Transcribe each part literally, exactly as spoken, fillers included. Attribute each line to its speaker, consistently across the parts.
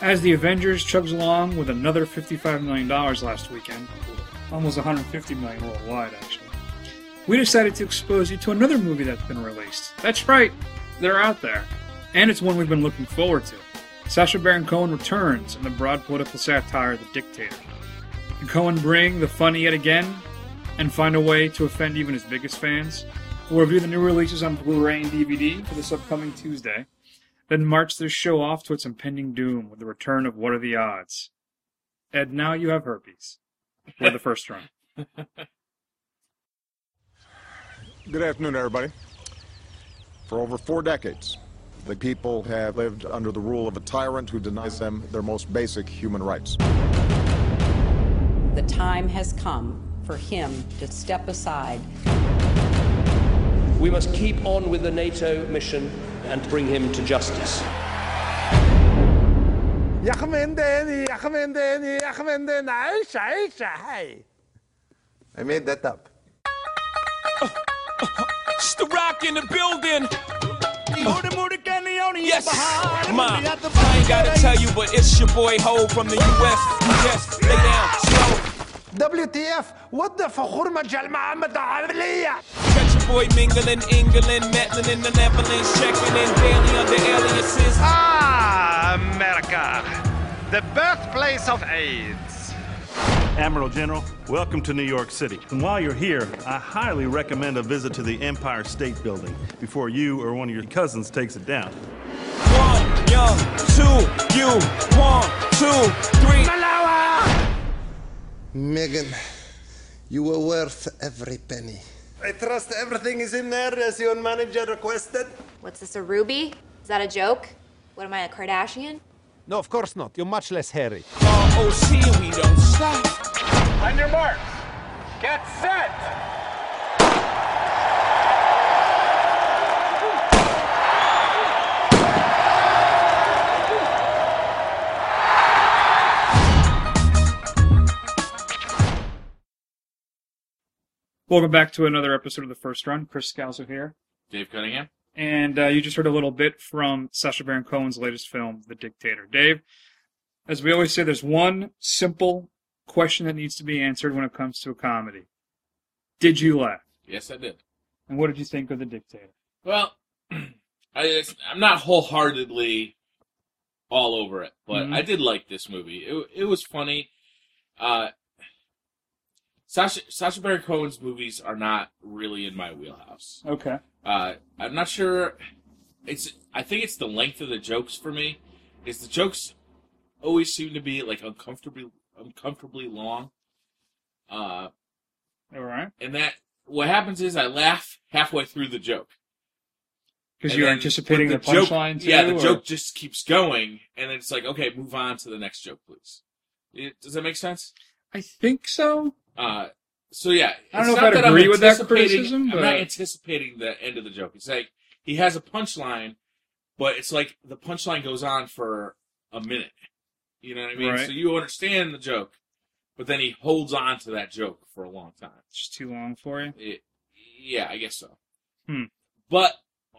Speaker 1: As the Avengers chugs along with another fifty-five million dollars last weekend, almost one hundred fifty million dollars worldwide, actually, we decided to expose you to another movie that's been released. That's right, they're out there. And it's one we've been looking forward to. Sacha Baron Cohen returns in the broad political satire The Dictator. Can Cohen bring the funny yet again and find a way to offend even his biggest fans? We'll review the new releases on Blu-ray and D V D for this upcoming Tuesday, then march this show off to its impending doom with the return of What Are the Odds? Ed, now you have herpes. For the first run.
Speaker 2: Good afternoon, everybody. For over four decades, the people have lived under the rule of a tyrant who denies them their most basic human rights.
Speaker 3: The time has come for him to step aside.
Speaker 4: We must keep on with the NATO mission and bring him to justice.
Speaker 5: I made that up.
Speaker 6: It's the Rock in the building. Yes, Ma, I ain't gotta tell you, but it's your boy Ho from the U S. Yes, lay down, slow.
Speaker 5: W T F? What the فخور Muhammad Ali?
Speaker 6: Catch your boy mingling, England, meddling in the Netherlands, checking in daily under aliases.
Speaker 7: Ah, America, the birthplace of AIDS.
Speaker 8: Admiral General, welcome to New York City. And while you're here, I highly recommend a visit to the Empire State Building before you or one of your cousins takes it down.
Speaker 6: One, young, two, you, one, two, three.
Speaker 5: Megan, you were worth every penny. I trust everything is in there as your manager requested.
Speaker 9: What's this, a ruby? Is that a joke? What am I, a Kardashian?
Speaker 5: No, of course not. You're much less hairy.
Speaker 6: R O C, we don't stop.
Speaker 7: On your marks, get set.
Speaker 1: Welcome back to another episode of The First Run. Chris Scalzo here.
Speaker 10: Dave Cunningham.
Speaker 1: And uh, you just heard a little bit from Sacha Baron Cohen's latest film, The Dictator. Dave, as we always say, there's one simple question that needs to be answered when it comes to a comedy. Did you laugh?
Speaker 10: Yes, I did.
Speaker 1: And what did you think of The Dictator?
Speaker 10: Well, I, I'm not wholeheartedly all over it, but mm-hmm. I did like this movie. It, it was funny. Uh, Sacha, Sacha Baron Cohen's movies are not really in my wheelhouse.
Speaker 1: Okay.
Speaker 10: Uh, I'm not sure. It's. I think it's the length of the jokes for me. Is the jokes always seem to be like uncomfortably, uncomfortably long. Uh,
Speaker 1: All right.
Speaker 10: And that what happens is I laugh halfway through the joke
Speaker 1: because you're anticipating the, the punchline too.
Speaker 10: Yeah, the
Speaker 1: or?
Speaker 10: joke just keeps going, and then it's like, okay, move on to the next joke, please. It, does that make sense?
Speaker 1: I think so.
Speaker 10: Uh, so yeah,
Speaker 1: I don't know if I'd agree with that criticism. But...
Speaker 10: I'm not anticipating the end of the joke. It's like he has a punchline, but it's like the punchline goes on for a minute. You know what I mean?
Speaker 1: Right.
Speaker 10: So you understand the joke, but then he holds on to that joke for a long time.
Speaker 1: It's just too long for you?
Speaker 10: It, yeah, I guess so.
Speaker 1: Hmm.
Speaker 10: But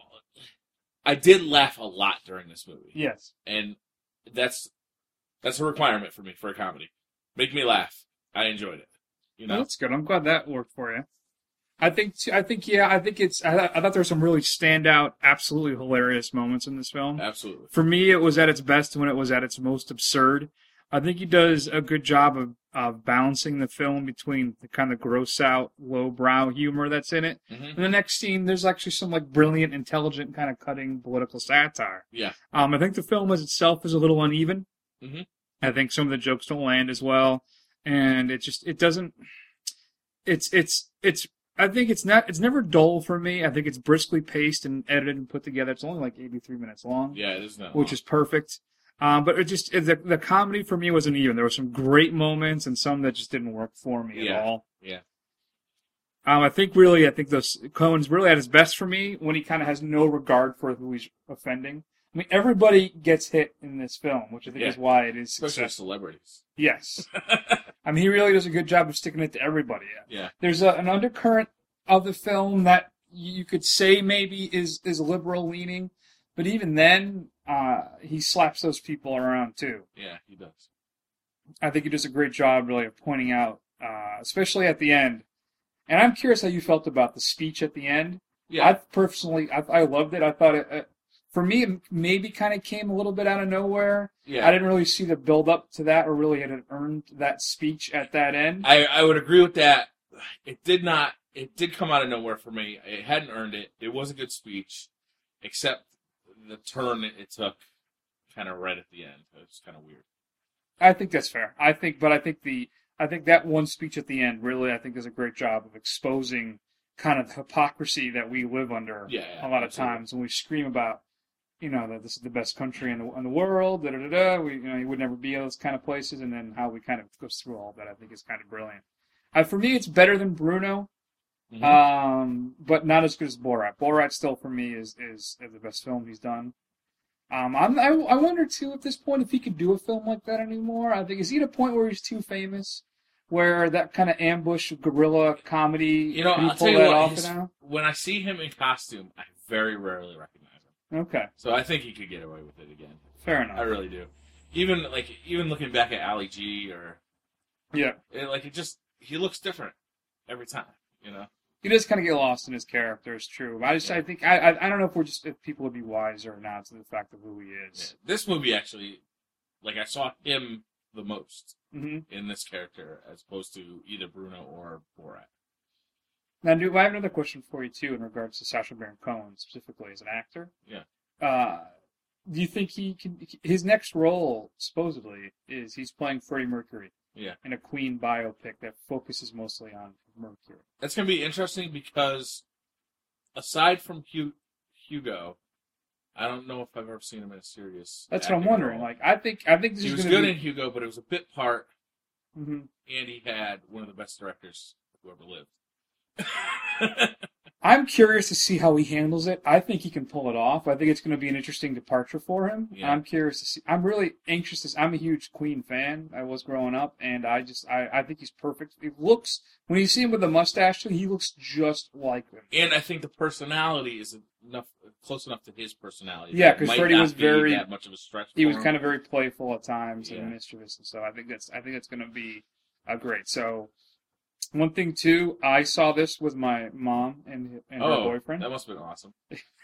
Speaker 10: I did laugh a lot during this movie.
Speaker 1: Yes.
Speaker 10: And that's that's a requirement for me for a comedy. Make me laugh. I enjoyed it. You know?
Speaker 1: Oh, that's good. I'm glad that worked for you. I think, I think, yeah, I think it's, I, I thought there were some really standout, absolutely hilarious moments in this film.
Speaker 10: Absolutely.
Speaker 1: For me, it was at its best when it was at its most absurd. I think he does a good job of, of balancing the film between the kind of gross out, lowbrow humor that's in it.
Speaker 10: Mm-hmm.
Speaker 1: In the next scene, there's actually some like brilliant, intelligent, kind of cutting political satire.
Speaker 10: Yeah.
Speaker 1: Um, I think the film as itself is a little uneven.
Speaker 10: Mm-hmm.
Speaker 1: I think some of the jokes don't land as well. And it just, it doesn't, it's, it's, it's, I think it's not, it's never dull for me. I think it's briskly paced and edited and put together. It's only like eighty-three minutes long.
Speaker 10: Yeah, it is not
Speaker 1: Which
Speaker 10: long.
Speaker 1: is perfect. Um, but it just, the, the comedy for me wasn't even. There were some great moments and some that just didn't work for me
Speaker 10: yeah.
Speaker 1: at all.
Speaker 10: Yeah.
Speaker 1: Um, I think really, I think those, Cohen's really at his best for me when he kind of has no regard for who he's offending. I mean, everybody gets hit in this film, which I think
Speaker 10: yeah.
Speaker 1: is why it is
Speaker 10: Especially
Speaker 1: successful.
Speaker 10: celebrities.
Speaker 1: Yes. I mean, he really does a good job of sticking it to everybody.
Speaker 10: Yeah.
Speaker 1: There's a, an undercurrent of the film that you could say maybe is, is liberal leaning, But even then, uh, he slaps those people around too.
Speaker 10: Yeah, he does.
Speaker 1: I think he does a great job, really, of pointing out, uh, especially at the end. And I'm curious how you felt about the speech at the end.
Speaker 10: Yeah.
Speaker 1: I personally, I, I loved it. I thought it, uh, for me, it maybe kind of came a little bit out of nowhere.
Speaker 10: Yeah.
Speaker 1: I didn't really see the build up to that, or really had it earned that speech at that end.
Speaker 10: I, I would agree with that. It did not. It did come out of nowhere for me. It hadn't earned it. It was a good speech, except the turn it, it took, kind of right at the end. It was kind of weird.
Speaker 1: I think that's fair. I think, but I think the, I think that one speech at the end really, I think, does a great job of exposing kind of the hypocrisy that we live under
Speaker 10: Yeah, yeah,
Speaker 1: a lot of
Speaker 10: absolutely.
Speaker 1: times when we scream about, you know, that this is the best country in the in the world. Da da da da. We, you know, you would never be in those kind of places, and then how we kind of goes through all that. I think is kind of brilliant. Uh, for me, it's better than Bruno,
Speaker 10: Mhm.
Speaker 1: um, but not as good as Borat. Borat still for me is is, is the best film he's done. Um, I'm, I I wonder too at this point if he could do a film like that anymore. I think is he at a point where he's too famous, where that kind of ambush guerrilla comedy.
Speaker 10: You know,
Speaker 1: can he
Speaker 10: I'll
Speaker 1: pull
Speaker 10: tell you
Speaker 1: that
Speaker 10: what.
Speaker 1: off
Speaker 10: his-
Speaker 1: now?
Speaker 10: when I see him in costume, I very rarely recognize him.
Speaker 1: Okay,
Speaker 10: So I think he could get away with it again.
Speaker 1: fair enough.
Speaker 10: I really do. Even like even looking back at Ali G or
Speaker 1: Yeah,
Speaker 10: it, like it just he looks different every time. You know.
Speaker 1: he does kind of get lost in his character. It's true. But I just
Speaker 10: Yeah.
Speaker 1: I think I, I I don't know if we're just if people would be wiser now to the fact of who he
Speaker 10: Yeah.
Speaker 1: is.
Speaker 10: This movie actually, like I saw him the most
Speaker 1: hmm
Speaker 10: in this character as opposed to either Bruno or Borat.
Speaker 1: Now, do I have another question for you too in regards to Sacha Baron Cohen specifically as an actor?
Speaker 10: Yeah.
Speaker 1: Uh, do you think he can? His next role supposedly is he's playing Freddie Mercury
Speaker 10: Yeah.
Speaker 1: in a Queen biopic that focuses mostly on Mercury.
Speaker 10: That's going to be interesting because aside from Hu- Hugo, I don't know if I've ever seen him in a serious.
Speaker 1: That's what I'm
Speaker 10: acting
Speaker 1: wondering.
Speaker 10: role.
Speaker 1: Like, I think I think this
Speaker 10: he
Speaker 1: is
Speaker 10: was
Speaker 1: going
Speaker 10: good
Speaker 1: to
Speaker 10: in Hugo, but it was a bit part,
Speaker 1: be. hmm
Speaker 10: and he had one of the best directors who ever lived.
Speaker 1: I'm curious to see how he handles it. I think he can pull it off. I think it's going to be an interesting departure for him.
Speaker 10: Yeah.
Speaker 1: I'm curious to see. I'm really anxious to see. I'm a huge Queen fan. I was growing up, and I just I, I think he's perfect. He looks when you see him with the mustache, too, he looks just like him.
Speaker 10: And I think the personality is enough, close enough to his personality.
Speaker 1: Yeah,
Speaker 10: that it
Speaker 1: 'cause
Speaker 10: might
Speaker 1: Freddie
Speaker 10: not
Speaker 1: was
Speaker 10: be
Speaker 1: very-
Speaker 10: that much of a stretch.
Speaker 1: He
Speaker 10: for
Speaker 1: was
Speaker 10: him.
Speaker 1: kind of very playful at times
Speaker 10: Yeah.
Speaker 1: and mischievous, and so I think that's I think that's going to be uh, great. So one thing too, I saw this with my mom and and her
Speaker 10: oh,
Speaker 1: boyfriend.
Speaker 10: that must have been awesome.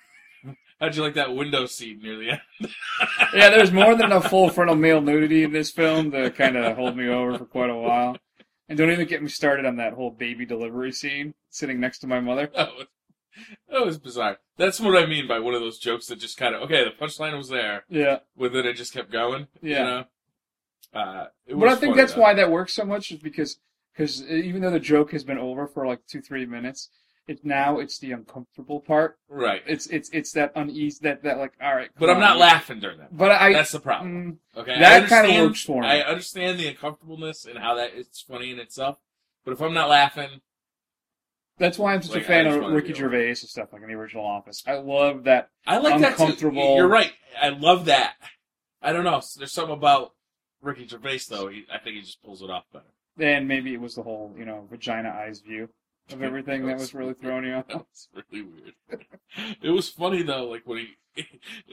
Speaker 10: How'd you like that window seat near the end?
Speaker 1: Yeah, there's more than enough full frontal male nudity in this film to kind of hold me over for quite a while. And don't even get me started on that whole baby delivery scene sitting next to my mother.
Speaker 10: That was, that was bizarre. That's what I mean by one of those jokes that just kind of, okay, the punchline was there,
Speaker 1: Yeah,
Speaker 10: but then it just kept going.
Speaker 1: Yeah.
Speaker 10: You know? Uh, it
Speaker 1: but I
Speaker 10: was
Speaker 1: think
Speaker 10: funny,
Speaker 1: that's
Speaker 10: though.
Speaker 1: why that works so much is because because even though the joke has been over for like two three minutes, it now it's the uncomfortable part.
Speaker 10: Right.
Speaker 1: It's it's it's that unease that that like all right.
Speaker 10: But
Speaker 1: come
Speaker 10: I'm not
Speaker 1: on.
Speaker 10: laughing during that.
Speaker 1: But I
Speaker 10: That's the problem.
Speaker 1: mm,
Speaker 10: Okay,
Speaker 1: that
Speaker 10: I
Speaker 1: kinda
Speaker 10: understand-
Speaker 1: works for me.
Speaker 10: I understand the uncomfortableness and how that it's funny in itself, but if I'm not laughing,
Speaker 1: that's why I'm such
Speaker 10: Like,
Speaker 1: a fan
Speaker 10: I just
Speaker 1: of
Speaker 10: wanna
Speaker 1: Ricky
Speaker 10: be
Speaker 1: Gervais and stuff like in the original Office. I love that.
Speaker 10: I like that too.
Speaker 1: Uncomfortable.
Speaker 10: You're right. I love that. I don't know. There's something about Ricky Gervais though. He, I think he just pulls it off better.
Speaker 1: And maybe it was the whole, you know, vagina eyes view of everything that was really throwing you off.
Speaker 10: That was really weird. It was funny though, like when he.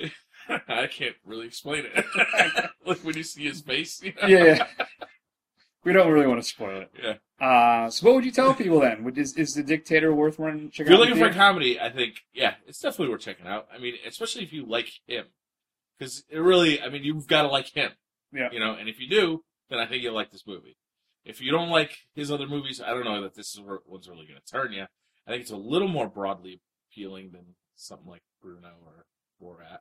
Speaker 10: I can't really explain it. Like when you see his face. You know?
Speaker 1: Yeah. We don't really want to spoil it.
Speaker 10: Yeah.
Speaker 1: Uh, so what would you tell people then? Would, is, is The Dictator worth running?
Speaker 10: If you're looking for a comedy, I think, yeah, it's definitely worth checking out. I mean, especially if you like him. Because it really, I mean, you've got to like him.
Speaker 1: Yeah.
Speaker 10: You know, and if you do, then I think you'll like this movie. If you don't like his other movies, I don't know that this is where one's really going to turn you. I think it's a little more broadly appealing than something like Bruno or Borat.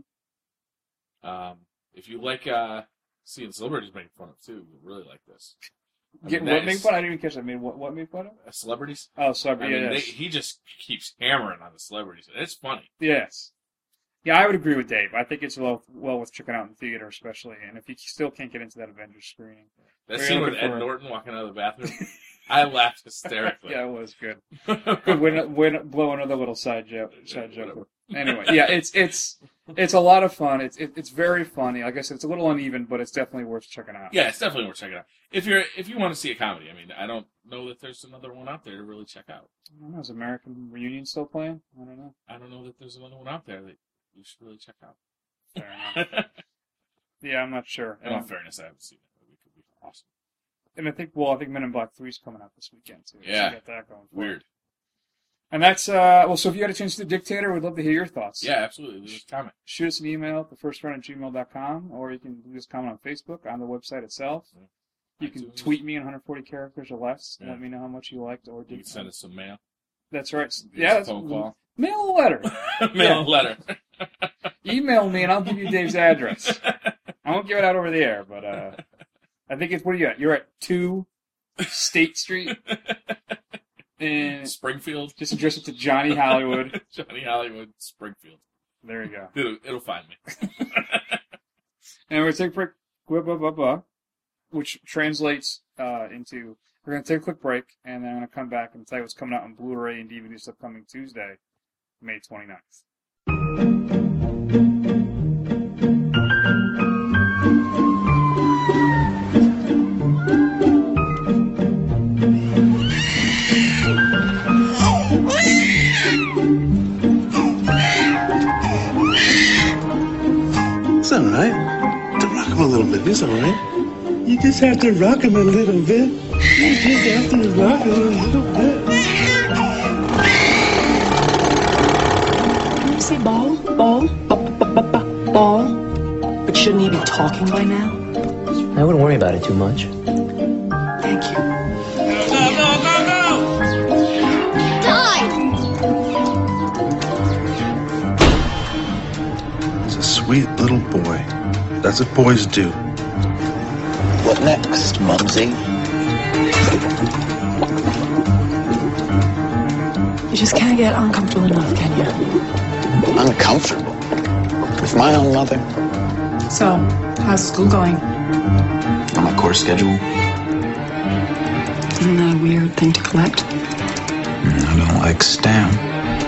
Speaker 1: Mm-hmm.
Speaker 10: Um, if you like uh, seeing celebrities making fun of too, you'll really like this. I
Speaker 1: Get
Speaker 10: mean,
Speaker 1: what
Speaker 10: that
Speaker 1: made
Speaker 10: is-
Speaker 1: fun? I didn't even catch that. I mean, what what made fun of?
Speaker 10: uh, Celebrities?
Speaker 1: Oh,
Speaker 10: I
Speaker 1: celebrity.
Speaker 10: mean,
Speaker 1: Yeah,
Speaker 10: they,
Speaker 1: yes.
Speaker 10: he just keeps hammering on the celebrities, and it's funny.
Speaker 1: Yes. Yeah, I would agree with Dave. I think it's well well worth checking out in theater, especially, and if you still can't get into that Avengers screening.
Speaker 10: That
Speaker 1: We're
Speaker 10: scene with
Speaker 1: looking
Speaker 10: Ed
Speaker 1: for-
Speaker 10: Norton walking out of the bathroom, I laughed hysterically.
Speaker 1: Yeah, it was good. Good win, win, blow another little side joke. Side
Speaker 10: Yeah,
Speaker 1: joke. Anyway, yeah, it's it's it's a lot of fun. It's it, it's very funny. Like I said, it's a little uneven, but it's definitely worth checking out.
Speaker 10: Yeah, it's definitely worth checking out. If you're if you want to see a comedy, I mean, I don't know that there's another one out there to really check out.
Speaker 1: I don't know. Is American Reunion still playing? I don't know.
Speaker 10: I don't know that there's another one out there that you should really check out.
Speaker 1: Fair enough. Yeah, I'm not sure.
Speaker 10: In all fairness, I haven't seen it. It could be awesome.
Speaker 1: And I think, well, I think Men in Black three is coming out this weekend, too.
Speaker 10: Yeah.
Speaker 1: So got that going for
Speaker 10: Weird.
Speaker 1: it. And that's, uh, well, so if you had a chance to The Dictator, we'd love to hear your thoughts.
Speaker 10: Yeah, absolutely. Leave us a comment.
Speaker 1: Shoot us an email at the first run at gmail dot com, or you can just comment on Facebook, on the website itself.
Speaker 10: Yeah.
Speaker 1: You can
Speaker 10: iTunes.
Speaker 1: tweet me in one hundred forty characters or less.
Speaker 10: Yeah.
Speaker 1: Let me know how much you liked or
Speaker 10: You
Speaker 1: didn't.
Speaker 10: can send us some mail.
Speaker 1: That's right.
Speaker 10: Give
Speaker 1: Yeah,
Speaker 10: us a
Speaker 1: that's,
Speaker 10: phone call.
Speaker 1: mail a letter.
Speaker 10: Mail
Speaker 1: Yeah.
Speaker 10: a letter.
Speaker 1: Email me and I'll give you Dave's address. I won't give it out over the air, but uh, I think it's, what are you at? You're at two State Street in
Speaker 10: Springfield.
Speaker 1: Just address it to Johnny Hollywood.
Speaker 10: Johnny Hollywood, Springfield.
Speaker 1: There you go.
Speaker 10: It'll, it'll find me.
Speaker 1: And we're going to take a break, blah, blah, blah, blah, which translates uh, into, we're going to take a quick break, and then I'm going to come back and tell you what's coming out on Blu-ray and D V D this upcoming Tuesday, May twenty-ninth.
Speaker 11: It's all right. To rock him a little bit. It's all right. You just have to rock him a little bit. You just have to rock him a little bit.
Speaker 12: Can you say ball? Ball? Ball? But shouldn't he be talking by now?
Speaker 13: I wouldn't worry about it too much.
Speaker 12: Thank you.
Speaker 6: Go, go, go, go!
Speaker 11: He's a sweet little boy. That's what boys do.
Speaker 13: What next, Mumsy?
Speaker 12: You just can't get uncomfortable enough, can you?
Speaker 13: Uncomfortable? With my own mother?
Speaker 12: So, how's school going?
Speaker 13: On my course schedule?
Speaker 12: Isn't that a weird thing to collect?
Speaker 13: I don't like STEM.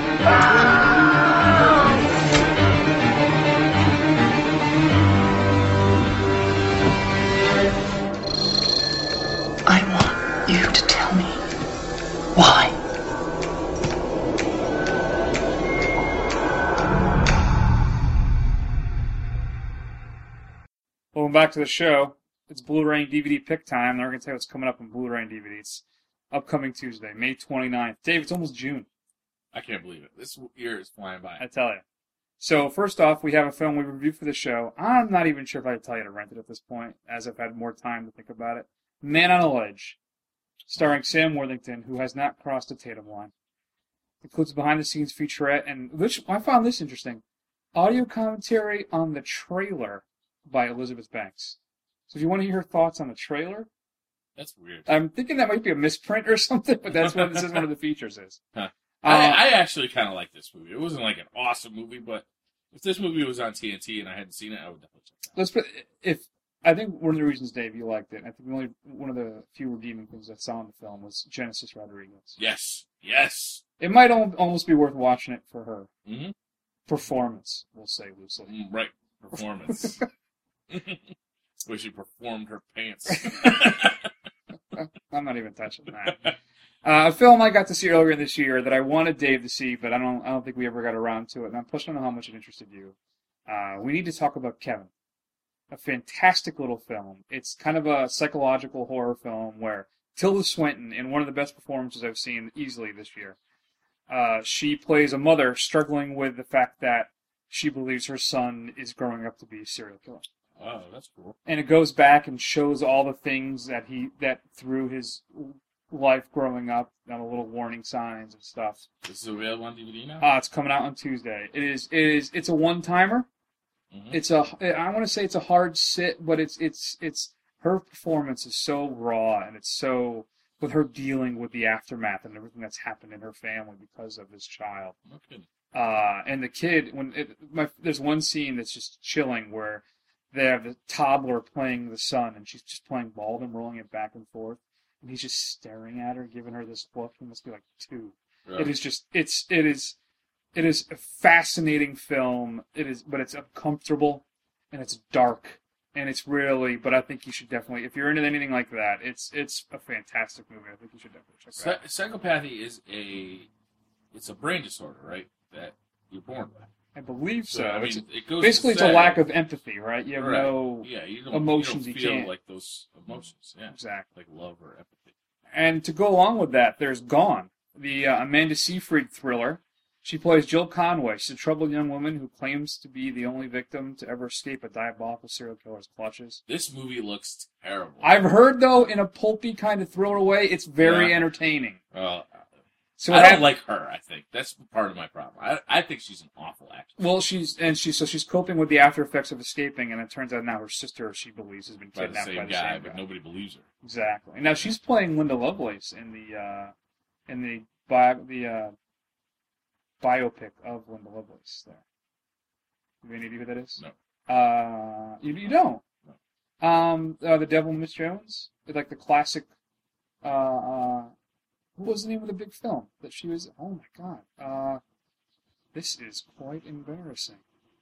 Speaker 12: I want you to tell me why.
Speaker 1: Welcome back to the show. It's Blu-ray and D V D pick time, and we're going to tell you what's coming up on Blu-ray and D V D. It's upcoming Tuesday, May twenty-ninth. Dave, it's almost June.
Speaker 10: I can't believe it. This year is flying by.
Speaker 1: I tell you. So, first off, we have a film we reviewed for the show. I'm not even sure if I can tell you to rent it at this point, as I've had more time to think about it. Man on a Ledge, starring Sam Worthington, who has not crossed the Tatum line. It includes a behind-the-scenes featurette, and which I found this interesting. Audio commentary on the trailer by Elizabeth Banks. So if you want to hear her thoughts on the trailer,
Speaker 10: That's weird.
Speaker 1: I'm thinking that might be a misprint or something, but that's what this is one of the features is.
Speaker 10: Huh.
Speaker 1: Uh,
Speaker 10: I, I actually kind of like this movie. It wasn't like an awesome movie, but if this movie was on T N T and I hadn't seen it, I would definitely check it out.
Speaker 1: Let's put if I think one of the reasons, Dave, you liked it. I think the only one of the few redeeming things I saw in the film was Genesis Rodriguez.
Speaker 10: Yes, yes.
Speaker 1: It might al- almost be worth watching it for her
Speaker 10: Mm-hmm.
Speaker 1: performance. We'll say loosely.
Speaker 10: Mm, right, performance. Where she performed her pants.
Speaker 1: I'm not even touching that. Uh, a film I got to see earlier this year that I wanted Dave to see, but I don't. I don't think we ever got around to it. And plus, I don't know how much it interested you. Uh, we need to talk about Kevin. A fantastic little film. It's kind of a psychological horror film where Tilda Swinton, in one of the best performances I've seen easily this year, uh, she plays a mother struggling with the fact that she believes her son is growing up to be a serial killer.
Speaker 10: Wow, that's cool.
Speaker 1: And it goes back and shows all the things that he that through his life growing up, and the little warning signs and stuff.
Speaker 10: This is available on D V D now?
Speaker 1: Uh, it's coming out on Tuesday. It is. It is. It's a one timer.
Speaker 10: Mm-hmm.
Speaker 1: It's a. I want to say it's a hard sit, but it's it's it's her performance is so raw, and it's so with her dealing with the aftermath and everything that's happened in her family because of this child.
Speaker 10: Okay.
Speaker 1: Uh, and the kid, when it, my, there's one scene that's just chilling where they have the toddler playing the son, and she's just playing ball and rolling it back and forth, and he's just staring at her, giving her this look. He must be like two.
Speaker 10: Right.
Speaker 1: It is just. It's. It is. It is a fascinating film. It is, but it's uncomfortable, and it's dark, and it's really. But I think you should definitely, if you're into anything like that, it's it's a fantastic movie. I think you should definitely check it
Speaker 10: Psy-
Speaker 1: out.
Speaker 10: psychopathy is a, it's a brain disorder, right? That you're born with.
Speaker 1: I believe so.
Speaker 10: So, I mean,
Speaker 1: It's-
Speaker 10: it goes
Speaker 1: basically,
Speaker 10: to
Speaker 1: it's a
Speaker 10: say-
Speaker 1: lack of empathy, right? You have
Speaker 10: Right.
Speaker 1: no
Speaker 10: yeah, you don't,
Speaker 1: emotions.
Speaker 10: You don't
Speaker 1: You,
Speaker 10: feel
Speaker 1: can't.
Speaker 10: like those emotions. Yeah,
Speaker 1: Exactly.
Speaker 10: like love or empathy.
Speaker 1: And to go along with that, there's Gone, the uh, Amanda Seyfried thriller. She plays Jill Conway. She's a troubled young woman who claims to be the only victim to ever escape a diabolical serial killer's clutches.
Speaker 10: This movie looks terrible.
Speaker 1: I've heard, though, in a pulpy kind of thriller way, it's very
Speaker 10: Yeah.
Speaker 1: entertaining.
Speaker 10: Uh,
Speaker 1: So
Speaker 10: I
Speaker 1: it
Speaker 10: don't
Speaker 1: hap-
Speaker 10: like her. I think that's part of my problem. I, I think she's an awful actress.
Speaker 1: Well, she's and she so she's coping with the after effects of escaping, and it turns out now her sister, she believes, has been
Speaker 10: By the
Speaker 1: kidnapped
Speaker 10: same
Speaker 1: by the
Speaker 10: guy,
Speaker 1: same
Speaker 10: but
Speaker 1: guy.
Speaker 10: nobody believes her.
Speaker 1: Exactly. And now she's playing Linda Lovelace in the uh, in the bio, the uh, biopic of Linda Lovelace. There. Do any of you know who that is?
Speaker 10: No.
Speaker 1: Uh, you, you don't.
Speaker 10: No.
Speaker 1: Um, uh, the Devil and Miss Jones, like the classic. Uh, uh, what was the name of the big film that she was? Oh my God. Uh, this is quite embarrassing.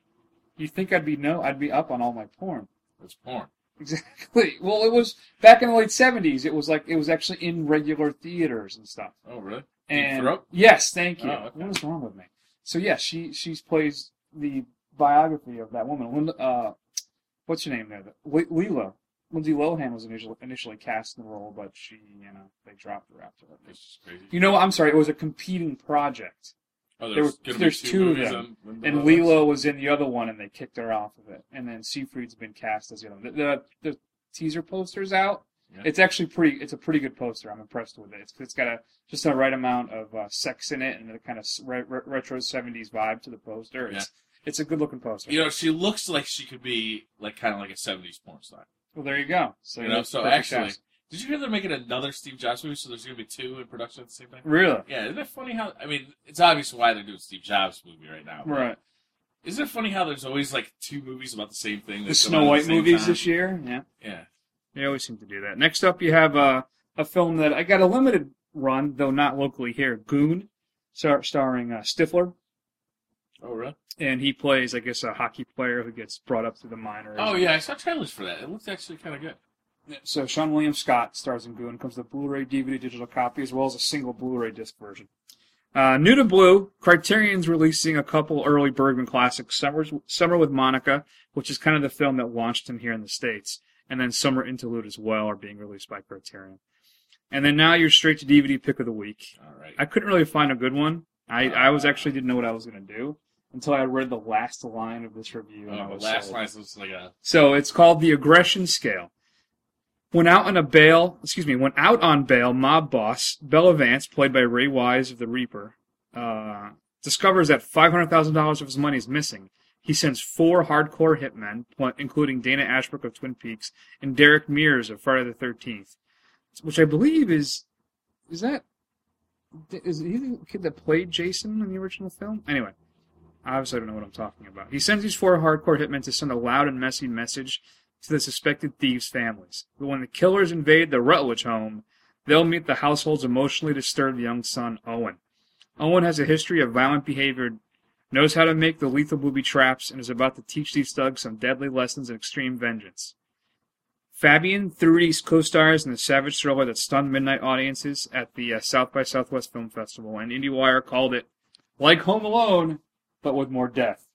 Speaker 1: You think I'd be no? I'd be up on all my porn.
Speaker 10: It's porn.
Speaker 1: Exactly. Well, it was back in the late seventies. It was like it was actually in regular theaters and stuff.
Speaker 10: Oh, really?
Speaker 1: And
Speaker 10: Deep Throat?
Speaker 1: yes, thank you.
Speaker 10: Oh, okay.
Speaker 1: What is wrong with me? So yeah, she she plays the biography of that woman. Linda, uh, what's her name there? Le- Leela. Lindsay Lohan was initially initially cast in the role, but she, you know, they dropped her after that.
Speaker 10: This is crazy.
Speaker 1: You know, I'm sorry, it was a competing project.
Speaker 10: Oh,
Speaker 1: there
Speaker 10: there's
Speaker 1: were,
Speaker 10: gonna be
Speaker 1: there's
Speaker 10: two
Speaker 1: two of
Speaker 10: movies
Speaker 1: them,
Speaker 10: on Linda
Speaker 1: and
Speaker 10: Lovelace?
Speaker 1: Leela was in the other one, and they kicked her off of it. And then Seyfried's been cast as the other one. The, the, the teaser poster's out.
Speaker 10: Yeah.
Speaker 1: It's actually pretty. It's a pretty good poster. I'm impressed with it. It's, it's got a just a right amount of uh, sex in it, and a kind of re- re- retro seventies vibe to the poster. It's it's a good looking poster.
Speaker 10: You know, she looks like she could be like kind of like a seventies porn star.
Speaker 1: Well, there you go. So
Speaker 10: you know,
Speaker 1: that's
Speaker 10: so
Speaker 1: perfect
Speaker 10: actually,
Speaker 1: cast.
Speaker 10: did you hear they're making another Steve Jobs movie? So there's going to be two in production at the same time.
Speaker 1: Really?
Speaker 10: Yeah. Isn't it funny how? I mean, it's obvious why they're doing Steve Jobs movie right now. but
Speaker 1: Right.
Speaker 10: Isn't it funny how there's always like two movies about the same thing?
Speaker 1: The
Speaker 10: that come
Speaker 1: Snow
Speaker 10: out at
Speaker 1: White
Speaker 10: the same
Speaker 1: movies
Speaker 10: time?
Speaker 1: this year. Yeah.
Speaker 10: Yeah.
Speaker 1: They always seem to do that. Next up, you have uh, a film that I got a limited run, though not locally here. Goon, star- starring uh, Stifler.
Speaker 10: Oh, really?
Speaker 1: And he plays, I guess, a hockey player who gets brought up to the minors.
Speaker 10: Oh yeah, I saw trailers for that. It looked actually kind of good.
Speaker 1: So Sean William Scott stars in Goon. Comes the Blu-ray, D V D, digital copy, as well as a single Blu-ray disc version. Uh, new to Blue, Criterion's releasing a couple early Bergman classics. Summer's, Summer with Monica, which is kind of the film that launched him here in the States. And then Summer Interlude as well are being released by Criterion. And then now you're straight to D V D pick of the week.
Speaker 10: All right.
Speaker 1: I couldn't really find a good one. I, I was actually didn't know what I was going to do until I read the last line of this review. And I
Speaker 10: Oh,
Speaker 1: was
Speaker 10: the last
Speaker 1: sold.
Speaker 10: line looks like a.
Speaker 1: So it's called The Aggression Scale. When out on a bail, excuse me, when out on bail, mob boss Bella Vance, played by Ray Wise of The Reaper, uh, discovers that five hundred thousand dollars of his money is missing. He sends four hardcore hitmen, including Dana Ashbrook of Twin Peaks and Derek Mears of Friday the thirteenth, which I believe is, is that, is he the kid that played Jason in the original film? Anyway, obviously I don't know what I'm talking about. He sends these four hardcore hitmen to send a loud and messy message to the suspected thieves' families. But when the killers invade the Rutledge home, they'll meet the household's emotionally disturbed young son, Owen. Owen has a history of violent behavior, knows how to make the lethal booby traps, and is about to teach these thugs some deadly lessons in extreme vengeance. Fabian Thuri's co-stars in the savage thriller that stunned midnight audiences at the uh, South by Southwest Film Festival, and IndieWire called it like Home Alone, but with more death.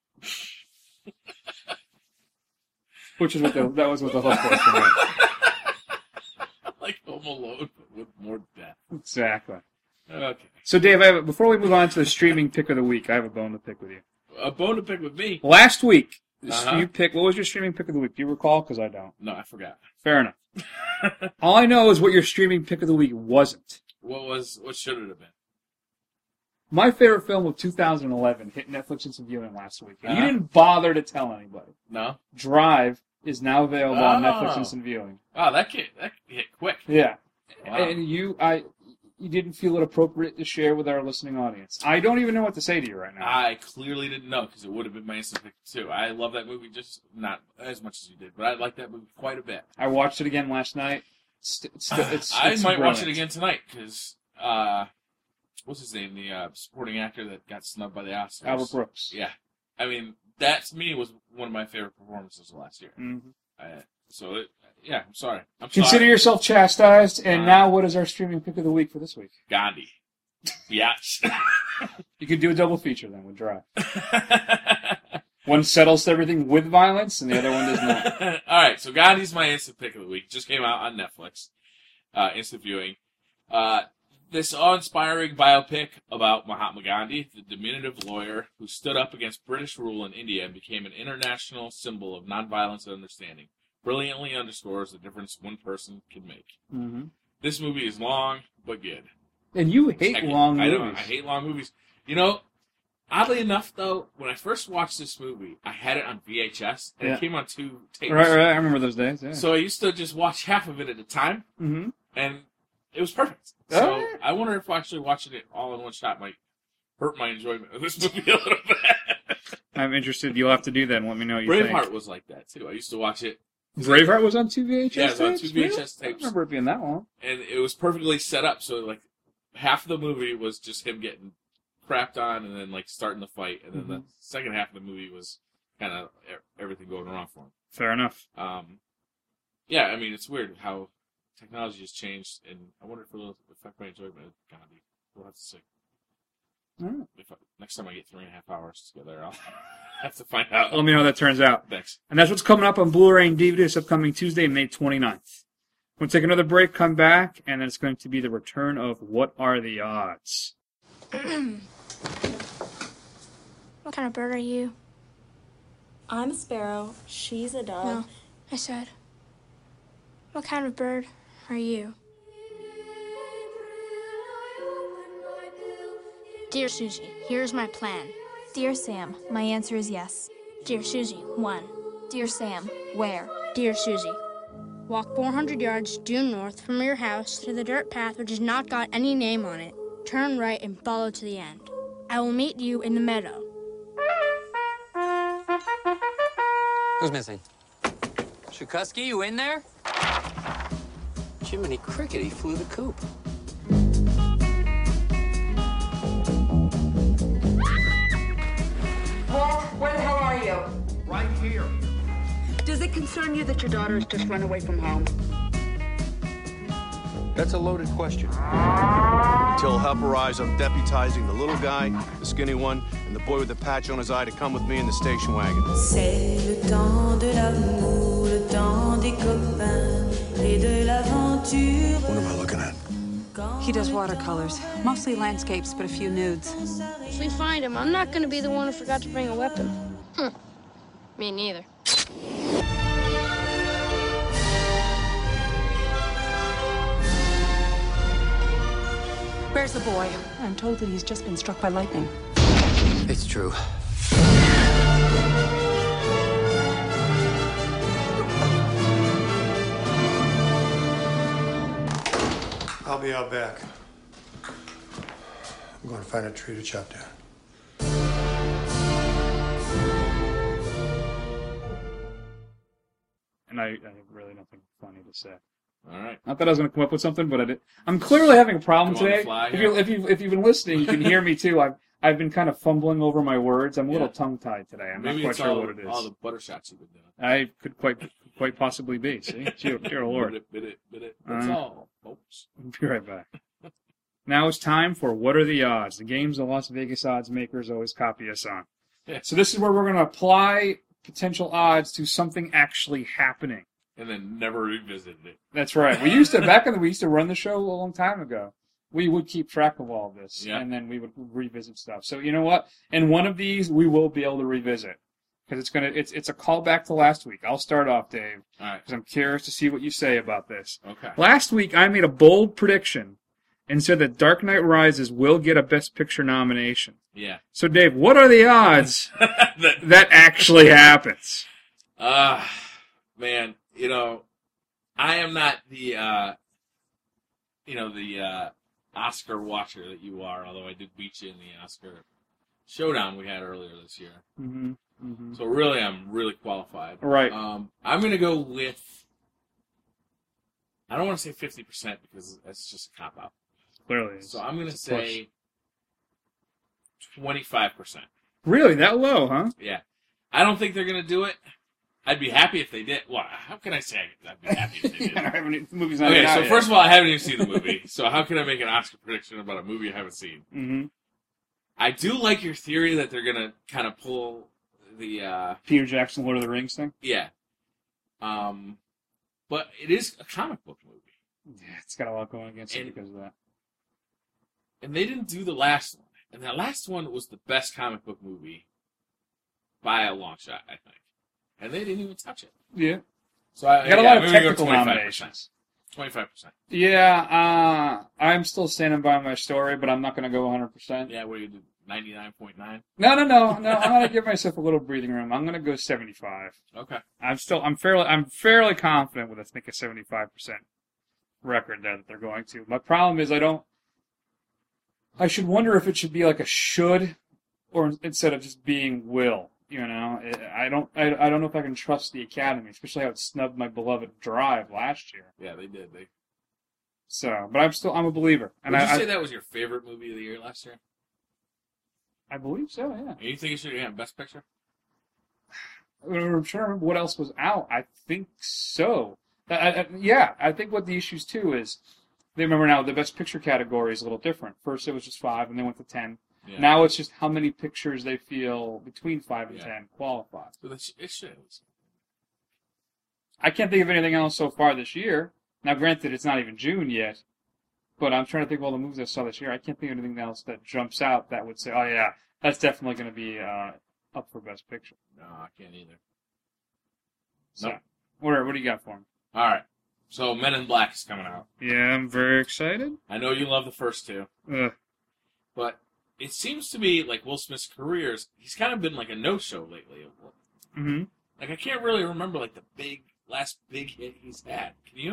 Speaker 1: Which is what the, that was what the hook was for me.
Speaker 10: Like Home Alone, but with more death.
Speaker 1: Exactly.
Speaker 10: Okay.
Speaker 1: So, Dave, I have, before we move on to the streaming pick of the week, I have a bone to pick with you.
Speaker 10: A bone to pick with me.
Speaker 1: Last week,
Speaker 10: Uh-huh.
Speaker 1: you picked. What was your streaming pick of the week? Do you recall? Because I don't.
Speaker 10: No, I forgot.
Speaker 1: Fair enough. All I know is what your streaming pick of the week wasn't.
Speaker 10: What was? What should it have been?
Speaker 1: My favorite film of two thousand eleven hit Netflix Instant Viewing last week. And
Speaker 10: Uh-huh.
Speaker 1: you didn't bother to tell anybody.
Speaker 10: No.
Speaker 1: Drive is now available on
Speaker 10: Oh.
Speaker 1: Netflix Instant Viewing.
Speaker 10: Oh, that hit, that hit quick.
Speaker 1: Yeah.
Speaker 10: Wow.
Speaker 1: And you, I, you didn't feel it appropriate to share with our listening audience. I don't even know what to say to you right now.
Speaker 10: I clearly didn't know because it would have been my instant pick too. I love that movie, just not as much as you did, but I like that movie quite a bit.
Speaker 1: I watched it again last night. It's, it's, it's,
Speaker 10: I
Speaker 1: it's
Speaker 10: might watch it
Speaker 1: brilliant.
Speaker 10: again tonight because uh, what's his name? The uh, supporting actor that got snubbed by the Oscars.
Speaker 1: Albert Brooks.
Speaker 10: Yeah, I mean that to me was one of my favorite performances of last year.
Speaker 1: Mm-hmm.
Speaker 10: I, so it, yeah, I'm sorry. I'm
Speaker 1: Consider
Speaker 10: sorry.
Speaker 1: yourself chastised. And
Speaker 10: Uh,
Speaker 1: now, what is our streaming pick of the week for this week?
Speaker 10: Gandhi. Yes.
Speaker 1: You could do a double feature then with Drive. One settles everything with violence, and the other one does not.
Speaker 10: All right, so Gandhi's my instant pick of the week. Just came out on Netflix. Uh, instant viewing. Uh, this awe-inspiring biopic about Mahatma Gandhi, the diminutive lawyer who stood up against British rule in India and became an international symbol of nonviolence and understanding, brilliantly underscores the difference one person can make.
Speaker 1: Mm-hmm.
Speaker 10: This movie is long, but good.
Speaker 1: And you hate
Speaker 10: Check
Speaker 1: long
Speaker 10: it.
Speaker 1: movies.
Speaker 10: I know, I hate long movies. You know, oddly enough, though, when I first watched this movie, I had it on V H S, and
Speaker 1: Yeah.
Speaker 10: it came on two tapes.
Speaker 1: Right, right. I remember those days. Yeah.
Speaker 10: So I used to just watch half of it at a time,
Speaker 1: Mm-hmm.
Speaker 10: and it was perfect.
Speaker 1: Oh,
Speaker 10: So
Speaker 1: yeah.
Speaker 10: I wonder if actually watching it all in one shot might hurt my enjoyment of this movie a little bit.
Speaker 1: I'm interested. You'll have to do that and let me know what you think.
Speaker 10: Braveheart was like that, too. I used to watch it.
Speaker 1: Braveheart was on two V H S
Speaker 10: Yeah, it was on
Speaker 1: tapes?
Speaker 10: two V H S
Speaker 1: Really?
Speaker 10: tapes.
Speaker 1: I don't remember it being that long.
Speaker 10: And it was perfectly set up, so, like, half of the movie was just him getting crapped on and then, like, starting the fight, and then
Speaker 1: Mm-hmm.
Speaker 10: the second half of the movie was kind of everything going wrong for him.
Speaker 1: Fair enough.
Speaker 10: Um, yeah, I mean, it's weird how technology has changed, and I wonder if it'll affect my enjoyment of Gandhi. We'll have to see.
Speaker 1: All right.
Speaker 10: If I, next time I get three and a half hours together, I'll have to find out.
Speaker 1: Let me know how that turns out.
Speaker 10: Thanks.
Speaker 1: And that's what's coming up on Blu-ray and D V D this upcoming Tuesday, May twenty-ninth. We'll take another break, come back, and then it's going to be the return of What Are the Odds?
Speaker 14: What kind of bird are you?
Speaker 15: I'm a sparrow. She's a dove.
Speaker 14: No, I said, what kind of bird are you? Dear Susie, here's my plan.
Speaker 16: Dear Sam, my answer is yes.
Speaker 14: Dear Susie, one.
Speaker 16: Dear Sam, where?
Speaker 14: Dear Susie, walk four hundred yards due north from your house to the dirt path which has not got any name on it. Turn right and follow to the end. I will meet you in the meadow.
Speaker 17: Who's missing? Shukusky, you in there? Jiminy Cricket, he flew the coop.
Speaker 18: Walt, where the hell are you?
Speaker 7: Right here.
Speaker 18: Does it concern you that your daughter has just run away from home?
Speaker 19: That's a loaded question. Until help arrives, I'm deputizing the little guy, the skinny one, and the boy with the patch on his eye to come with me in the station wagon.
Speaker 20: C'est le temps de l'amour, le temps des copains et de l'aventure.
Speaker 19: What am I looking at?
Speaker 21: He does watercolors, mostly landscapes, but a few nudes.
Speaker 14: If we find him, I'm not going to be the one who forgot to bring a weapon. Hm. Me neither.
Speaker 12: Where's the boy? I'm told that he's just been struck by lightning.
Speaker 17: It's true.
Speaker 22: I'll be out back. I'm going to find a tree to chop down.
Speaker 1: And I, I have really nothing funny to say.
Speaker 10: All right.
Speaker 1: Not that I was going to come up with something, but I did. I'm clearly having a problem
Speaker 10: Come on the
Speaker 1: today.
Speaker 10: fly
Speaker 1: If
Speaker 10: here.
Speaker 1: you if you if you've been listening, you can hear me too. I've I've been kind of fumbling over my words. I'm a little
Speaker 10: Yeah.
Speaker 1: tongue tied today. I'm
Speaker 10: Maybe
Speaker 1: not quite
Speaker 10: it's
Speaker 1: sure
Speaker 10: all,
Speaker 1: what it is.
Speaker 10: all the butter shots you've been doing.
Speaker 1: I could quite quite possibly be. See, dear, dear Lord.
Speaker 10: Bit it, bit it, bit it. That's
Speaker 1: Uh,
Speaker 10: all, folks.
Speaker 1: We'll be right back. Now it's time for What Are the Odds? The games the Las Vegas odds makers always copy us on.
Speaker 10: Yeah.
Speaker 1: So this is where we're going to apply potential odds to something actually happening.
Speaker 10: And then never revisited it.
Speaker 1: That's right. We used to back in the we used to run the show a long time ago. We would keep track of all of this,
Speaker 10: Yeah.
Speaker 1: and then we would revisit stuff. So you know what? In one of these, we will be able to revisit because it's gonna it's it's a callback to last week. I'll start off, Dave,
Speaker 10: All right.
Speaker 1: because I'm curious to see what you say about this.
Speaker 10: Okay.
Speaker 1: Last week, I made a bold prediction and said that Dark Knight Rises will get a Best Picture nomination.
Speaker 10: Yeah.
Speaker 1: So, Dave, what are the odds that that actually happens?
Speaker 10: Ah, uh, man, you know, I am not the, uh, you know, the uh, Oscar watcher that you are, although I did beat you in the Oscar showdown we had earlier this year.
Speaker 1: Mm-hmm. Mm-hmm.
Speaker 10: So really, I'm really qualified.
Speaker 1: Right.
Speaker 10: Um, I'm going to go with, I don't want to say fifty percent because that's just a cop-out.
Speaker 1: Clearly.
Speaker 10: So I'm going to
Speaker 1: It's a push.
Speaker 10: say twenty-five percent.
Speaker 1: Really? That low, huh?
Speaker 10: Yeah. I don't think they're going to do it. I'd be happy if they did. Well, how can I say I'd be happy if they did?
Speaker 1: I haven't- the movie's not
Speaker 10: okay,
Speaker 1: even out
Speaker 10: so
Speaker 1: yet.
Speaker 10: first of all, I haven't even seen the movie. So how can I make an Oscar prediction about a movie I haven't seen?
Speaker 1: Mm-hmm.
Speaker 10: I do like your theory that they're gonna kind of pull the uh,
Speaker 1: Peter Jackson, Lord of the Rings thing.
Speaker 10: yeah, um, but it is a comic book movie.
Speaker 1: Yeah, it's got a lot going against it
Speaker 10: And-
Speaker 1: because of that.
Speaker 10: And they didn't do the last one. And that last one was the best comic book movie by a long shot, I think. And they didn't even touch it.
Speaker 1: Yeah.
Speaker 10: So I
Speaker 1: You got a
Speaker 10: yeah,
Speaker 1: lot of
Speaker 10: maybe go
Speaker 1: technical
Speaker 10: twenty-five percent.
Speaker 1: nominations.
Speaker 10: twenty-five percent.
Speaker 1: Yeah, uh, I'm still standing by my story, but I'm not going to go one hundred percent.
Speaker 10: Yeah, what do you do? ninety-nine point nine?
Speaker 1: No, no, no, no. I'm going to give myself a little breathing room. I'm going to go seventy-five.
Speaker 10: Okay.
Speaker 1: I'm still, I'm fairly, I'm fairly confident with, I think, a seventy-five percent record there that they're going to. My problem is I don't, I should wonder if it should be like a should, or instead of just being will. You know, I don't, I, I don't know if I can trust the Academy, especially how it snubbed my beloved Drive last year.
Speaker 10: Yeah, they did. They.
Speaker 1: So, but I'm still, I'm a believer. And
Speaker 10: Would you
Speaker 1: I,
Speaker 10: say
Speaker 1: I,
Speaker 10: that was your favorite movie of the year last year?
Speaker 1: I believe so. Yeah.
Speaker 10: And you think it should have Best Picture?
Speaker 1: I'm trying to remember what else was out. I think so. I, I, yeah, I think what the issues too is, they remember now the Best Picture category is a little different. First it was just five, and then went to ten.
Speaker 10: Yeah.
Speaker 1: Now it's just how many pictures they feel between five and
Speaker 10: Yeah.
Speaker 1: ten qualify.
Speaker 10: But it sh- it should.
Speaker 1: I can't think of anything else so far this year. Now, granted, it's not even June yet, but I'm trying to think of all the movies I saw this year. I can't think of anything else that jumps out that would say, "Oh yeah, that's definitely going to be uh, up for Best Picture."
Speaker 10: No, I can't either.
Speaker 1: So,
Speaker 10: Nope.
Speaker 1: what, what do you got for him?
Speaker 10: All right. So Men in Black is coming out.
Speaker 1: Yeah, I'm very excited.
Speaker 10: I know you love the first two,
Speaker 1: Ugh.
Speaker 10: but it seems to me like Will Smith's career is, he's kind of been like a no-show lately.
Speaker 1: Mm-hmm.
Speaker 10: Like I can't really remember like the big last big hit he's had. Can you?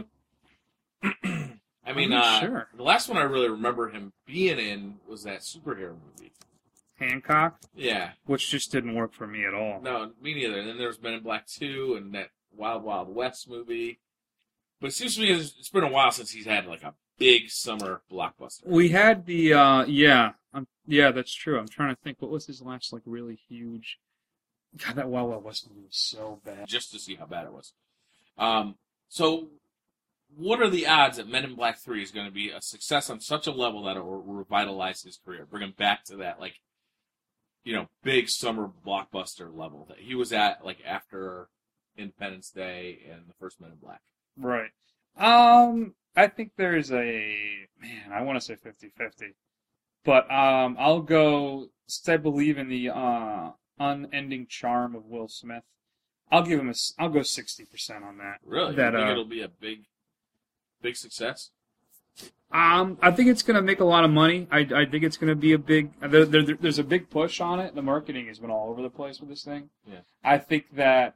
Speaker 10: I mean,
Speaker 1: I'm
Speaker 10: uh,
Speaker 1: sure.
Speaker 10: the last one I really remember him being in was that superhero movie.
Speaker 1: Hancock,
Speaker 10: Yeah.
Speaker 1: which just didn't work for me at all.
Speaker 10: No, me neither. And then there was Men in Black two and that Wild Wild West movie. But it seems to me it's it's been a while since he's had like a big summer blockbuster.
Speaker 1: We had the uh yeah, um, yeah, that's true. I'm trying to think what was his last like really huge. God, that Wild Wild West movie was so bad.
Speaker 10: Just to see how bad it was. Um, so, what are the odds that Men in Black three is going to be a success on such a level that it will revitalize his career, bring him back to that like, you know, big summer blockbuster level that he was at like after Independence Day and the first Men in Black?
Speaker 1: Right. Um, I think there's a man. I want to say fifty-fifty, but um, I'll go. Since I believe in the uh unending charm of Will Smith, I'll give him a. s- I'll go sixty percent on that.
Speaker 10: Really?
Speaker 1: That
Speaker 10: you think
Speaker 1: uh,
Speaker 10: it'll be a big, big success?
Speaker 1: Um, I think it's going to make a lot of money. I, I think it's going to be a big. There, there, there's a big push on it. The marketing has been all over the place with this thing.
Speaker 10: Yeah.
Speaker 1: I think that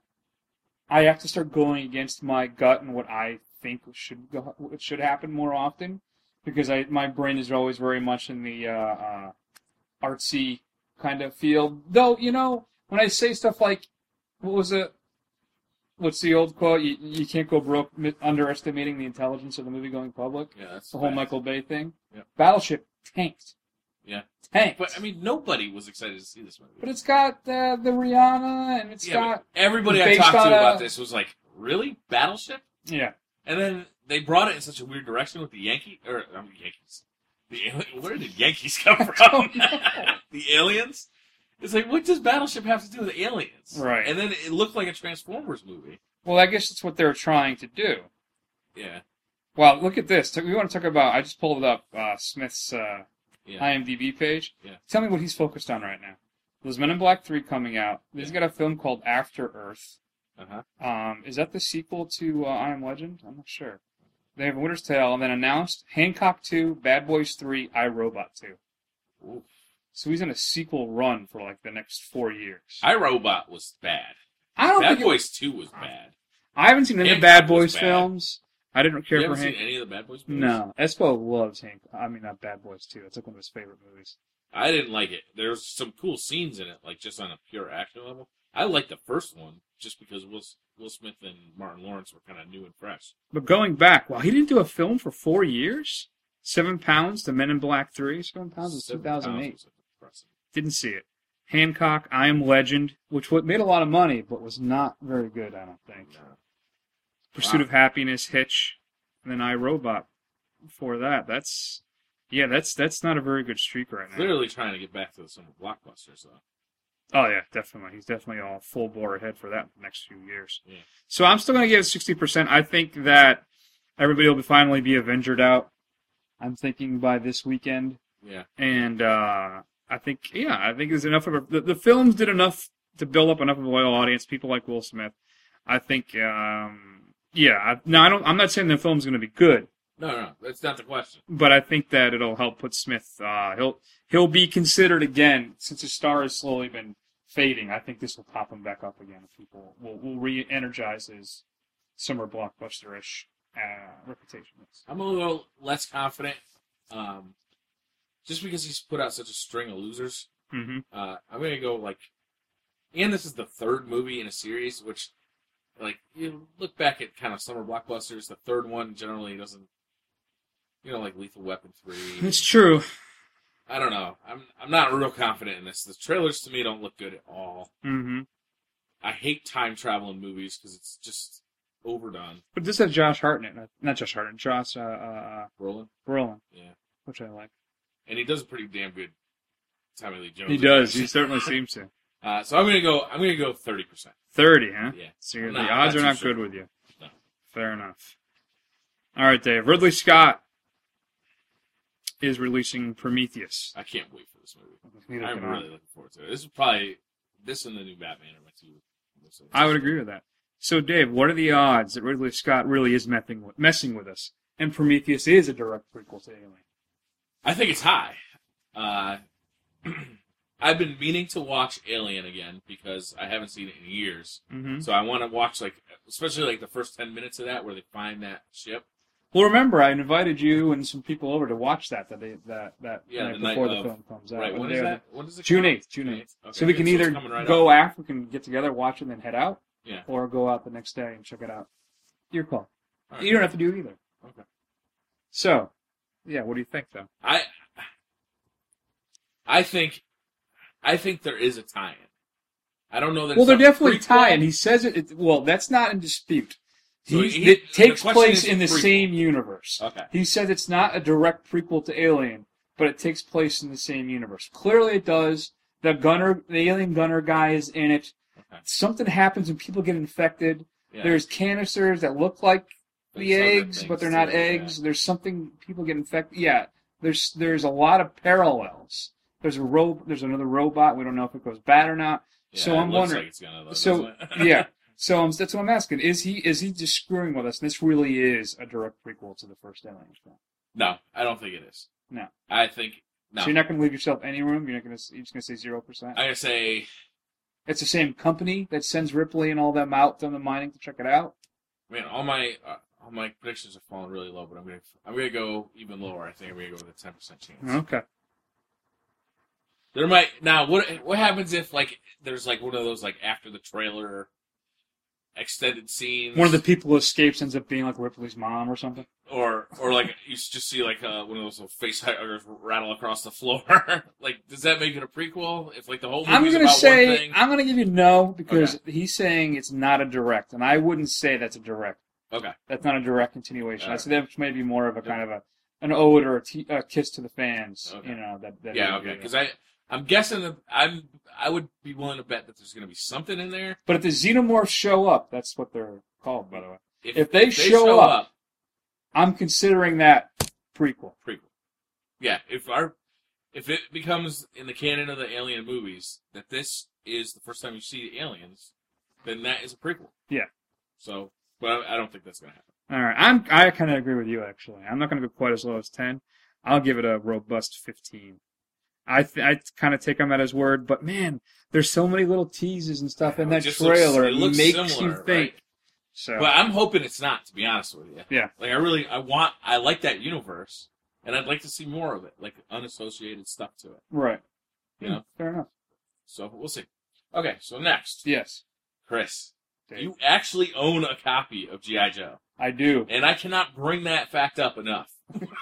Speaker 1: I have to start going against my gut and what I think should go, what should happen more often, because I my brain is always very much in the uh, uh, artsy kind of field. Though you know, when I say stuff like, what was it? What's the old quote? You, you can't go broke mi- underestimating the intelligence of the movie going public.
Speaker 10: Yeah, that's
Speaker 1: the whole
Speaker 10: bad.
Speaker 1: Michael Bay thing.
Speaker 10: Yep.
Speaker 1: Battleship tanked.
Speaker 10: Yeah.
Speaker 1: Tanked.
Speaker 10: But I mean, nobody was excited to see this movie.
Speaker 1: But it's got uh, the Rihanna, and it's
Speaker 10: Yeah,
Speaker 1: got
Speaker 10: but everybody I
Speaker 1: based
Speaker 10: talked to
Speaker 1: on
Speaker 10: about
Speaker 1: a-
Speaker 10: this was like, "Really, Battleship?"
Speaker 1: Yeah.
Speaker 10: And then they brought it in such a weird direction with the Yankee or I mean, Yankees. The ali- where did Yankees come from? The aliens. It's like, what does Battleship have to do with aliens?
Speaker 1: Right.
Speaker 10: And then it looked like a Transformers movie.
Speaker 1: Well, I guess that's what they're trying to do.
Speaker 10: Yeah.
Speaker 1: Well, look at this. We want to talk about. I just pulled up uh, Smith's uh,
Speaker 10: Yeah.
Speaker 1: I M D B page.
Speaker 10: Yeah.
Speaker 1: Tell me what he's focused on right now. There's Men in Black three coming out. He's got a film called After Earth.
Speaker 10: Uh-huh.
Speaker 1: Um, is that the sequel to uh, I Am Legend? I'm not sure. They have Winter's Tale, and then announced Hancock two, Bad Boys three, iRobot two.
Speaker 10: Ooh.
Speaker 1: So he's in a sequel run for like the next four years.
Speaker 10: iRobot was bad.
Speaker 1: I don't
Speaker 10: Bad
Speaker 1: think it-
Speaker 10: Boys two was bad.
Speaker 1: I haven't seen any of the
Speaker 10: Hancock
Speaker 1: Bad
Speaker 10: was
Speaker 1: Boys
Speaker 10: bad.
Speaker 1: films. I didn't care
Speaker 10: You
Speaker 1: for
Speaker 10: haven't
Speaker 1: Hank.
Speaker 10: seen any of the Bad Boys movies?
Speaker 1: No, Espo loves Hank. I mean, not Bad Boys two. It's like one of his favorite movies.
Speaker 10: I didn't like it. There's some cool scenes in it, like just on a pure action level. I liked the first one just because Will, Will Smith and Martin Lawrence were kind of new and fresh.
Speaker 1: But going back, wow, he didn't do a film for four years. Seven Pounds to Men in Black three. Seven Pounds was two
Speaker 10: Seven
Speaker 1: thousand
Speaker 10: Pounds
Speaker 1: eight.
Speaker 10: was impressive.
Speaker 1: Didn't see it. Hancock, I Am Legend, which wa- made a lot of money, but was not very good, I don't think.
Speaker 10: No.
Speaker 1: Pursuit
Speaker 10: Wow.
Speaker 1: of Happiness, Hitch, and then I, Robot before that. That's, yeah, that's that's not a very good streak right now.
Speaker 10: Clearly trying to get back to the summer blockbusters, though.
Speaker 1: Oh, yeah, definitely. He's definitely all full bore ahead for that the next few years.
Speaker 10: Yeah.
Speaker 1: So I'm still going to give it sixty percent. I think that everybody will finally be Avengered out. I'm thinking by this weekend.
Speaker 10: Yeah.
Speaker 1: And uh, I think, yeah, I think there's enough of a, the, the films did enough to build up enough of a loyal audience. People like Will Smith. I think, um, yeah. I, no, I don't. I'm not saying the film's going to be good,
Speaker 10: No, no, that's not the question.
Speaker 1: but I think that it'll help put Smith. Uh, he'll he'll be considered again since his star has slowly been fading. I think this will pop him back up again. People will will re-energize his summer blockbuster-ish uh, reputation.
Speaker 10: I'm a little less confident, um, just because he's put out such a string of losers.
Speaker 1: Mhm.
Speaker 10: Uh, I'm going to go, like, and this is the third movie in a series, which, like, you look back at kind of summer blockbusters, the third one generally doesn't, you know, like Lethal Weapon three.
Speaker 1: It's true.
Speaker 10: I don't know. I'm I'm not real confident in this. The trailers to me don't look good at all.
Speaker 1: Mm-hmm.
Speaker 10: I hate time travel in movies because it's just overdone.
Speaker 1: But this has Josh Hartnett, uh, not Josh Hartnett, Josh uh, uh,
Speaker 10: Brolin?
Speaker 1: Brolin,
Speaker 10: Yeah.
Speaker 1: which I like.
Speaker 10: And he does a pretty damn good Tommy Lee Jones.
Speaker 1: He does. He certainly seems to.
Speaker 10: Uh, so I'm gonna go. I'm gonna go thirty percent.
Speaker 1: Thirty, huh?
Speaker 10: Yeah.
Speaker 1: So you're,
Speaker 10: I'm
Speaker 1: the
Speaker 10: not-
Speaker 1: odds
Speaker 10: I'm
Speaker 1: are
Speaker 10: not
Speaker 1: not
Speaker 10: too sure.
Speaker 1: good with you.
Speaker 10: No.
Speaker 1: Fair enough. All right, Dave. Ridley Scott is releasing Prometheus.
Speaker 10: I can't wait for this movie.
Speaker 1: Neither
Speaker 10: I'm
Speaker 1: can I.
Speaker 10: really looking forward to it. This is probably this and the new Batman are my two. most
Speaker 1: I would agree with that. So, Dave, what are the odds that Ridley Scott really is messing with, messing with us, and Prometheus is a direct prequel to Alien?
Speaker 10: I think it's high. Uh, I've been meaning to watch Alien again because I haven't seen it in years.
Speaker 1: Mhm.
Speaker 10: So I want to watch, like, especially like the first ten minutes of that where they find that ship.
Speaker 1: Well, remember, I invited you and some people over to watch that that they, that that
Speaker 10: Yeah,
Speaker 1: night
Speaker 10: the night
Speaker 1: before the
Speaker 10: of-
Speaker 1: film comes out.
Speaker 10: right, when
Speaker 1: They
Speaker 10: is
Speaker 1: are
Speaker 10: that?
Speaker 1: the-
Speaker 10: When does it
Speaker 1: June
Speaker 10: come out?
Speaker 1: eighth. June eighth.
Speaker 10: Okay,
Speaker 1: So we can
Speaker 10: so it's
Speaker 1: either
Speaker 10: coming right
Speaker 1: go
Speaker 10: up.
Speaker 1: after, we can get together, watch it, and then head out,
Speaker 10: Yeah.
Speaker 1: or go out the next day and check it out. Your call.
Speaker 10: All right.
Speaker 1: You don't have to do either.
Speaker 10: Okay.
Speaker 1: So, yeah, what do you think, though?
Speaker 10: I I think I think there is a tie-in. I don't know that.
Speaker 1: Well,
Speaker 10: it's
Speaker 1: they're
Speaker 10: a
Speaker 1: definitely
Speaker 10: prequel.
Speaker 1: tying. He says it, it. Well, that's not in dispute.
Speaker 10: So
Speaker 1: He's-
Speaker 10: he- the
Speaker 1: it takes
Speaker 10: question
Speaker 1: place
Speaker 10: is
Speaker 1: in the
Speaker 10: prequel.
Speaker 1: same universe.
Speaker 10: Okay.
Speaker 1: He says it's not a direct prequel to Alien, but it takes place in the same universe. Clearly, it does. The gunner, the alien gunner guy, is in it.
Speaker 10: Okay.
Speaker 1: Something happens when people get infected.
Speaker 10: Yeah.
Speaker 1: There's canisters that look like the
Speaker 10: There's other
Speaker 1: eggs, but
Speaker 10: things
Speaker 1: they're not
Speaker 10: too, yeah.
Speaker 1: eggs. There's something people get infected. Yeah, there's there's a lot of parallels. There's a ro- There's another robot. We don't know if it goes bad or not.
Speaker 10: Yeah,
Speaker 1: so
Speaker 10: it
Speaker 1: I'm
Speaker 10: looks
Speaker 1: wondering.
Speaker 10: like it's gonna, though,
Speaker 1: so
Speaker 10: doesn't it?
Speaker 1: yeah. So um, that's what I'm asking. Is he is he just screwing with us? And this really is a direct prequel to the first Alien film.
Speaker 10: No, I don't think it is.
Speaker 1: No.
Speaker 10: I think no.
Speaker 1: So you're not going to leave yourself any room. You're not going to. You're just going to say zero percent.
Speaker 10: I'm gonna say
Speaker 1: It's the same company that sends Ripley and all them out on the mining to check it out.
Speaker 10: man, all my uh, all my predictions have fallen really low, but I'm gonna I'm gonna go even lower. I think I'm gonna go with a ten percent chance.
Speaker 1: Okay.
Speaker 10: There might now. What what happens if like there's like one of those like after the trailer extended scenes?
Speaker 1: One of the people who escapes ends up being like Ripley's mom or something.
Speaker 10: or or like you just see like uh, one of those little face huggers rattle across the floor. Like, does that make it a prequel? If like the whole movie's
Speaker 1: I'm gonna
Speaker 10: about
Speaker 1: say
Speaker 10: one thing?
Speaker 1: I'm gonna give you no because he's saying it's not a direct, and I wouldn't say that's a direct.
Speaker 10: Okay.
Speaker 1: That's not a direct continuation.
Speaker 10: All
Speaker 1: I say that's maybe more of a kind of a an ode or a, t- a kiss to the fans.
Speaker 10: Okay.
Speaker 1: You know that. that
Speaker 10: Yeah,
Speaker 1: he would
Speaker 10: okay.
Speaker 1: do
Speaker 10: Because
Speaker 1: that.
Speaker 10: I I'm guessing that I'm I would be willing to bet that there's going to be something in there.
Speaker 1: But if the xenomorphs show up, that's what they're called, by the way.
Speaker 10: If-
Speaker 1: If, they,
Speaker 10: if they
Speaker 1: show,
Speaker 10: show
Speaker 1: up,
Speaker 10: up-
Speaker 1: I'm considering that prequel.
Speaker 10: Prequel. Yeah, if our if it becomes in the canon of the Alien movies that this is the first time you see the aliens, then that is a prequel.
Speaker 1: Yeah.
Speaker 10: So, but I, I don't think that's going to happen.
Speaker 1: All right, I'm I kind of agree with you actually. I'm not going to go quite as low as ten. I'll give it a robust fifteen. I th- I kind of take him at his word, but man, there's so many little teases and stuff in
Speaker 10: It
Speaker 1: that
Speaker 10: just
Speaker 1: trailer.
Speaker 10: looks- it looks
Speaker 1: makes
Speaker 10: similar,
Speaker 1: you think.
Speaker 10: right?
Speaker 1: So,
Speaker 10: But I'm hoping it's not, to be honest with you.
Speaker 1: Yeah.
Speaker 10: Like I really, I want, I like that universe, and I'd like to see more of it, like unassociated stuff to it.
Speaker 1: right.
Speaker 10: You
Speaker 1: Hmm,
Speaker 10: know.
Speaker 1: fair enough.
Speaker 10: So we'll see. Okay, so next,
Speaker 1: Yes,
Speaker 10: Chris,
Speaker 1: Dave.
Speaker 10: you actually own a copy of G I. Joe,
Speaker 1: I do.
Speaker 10: and I cannot bring that fact up enough.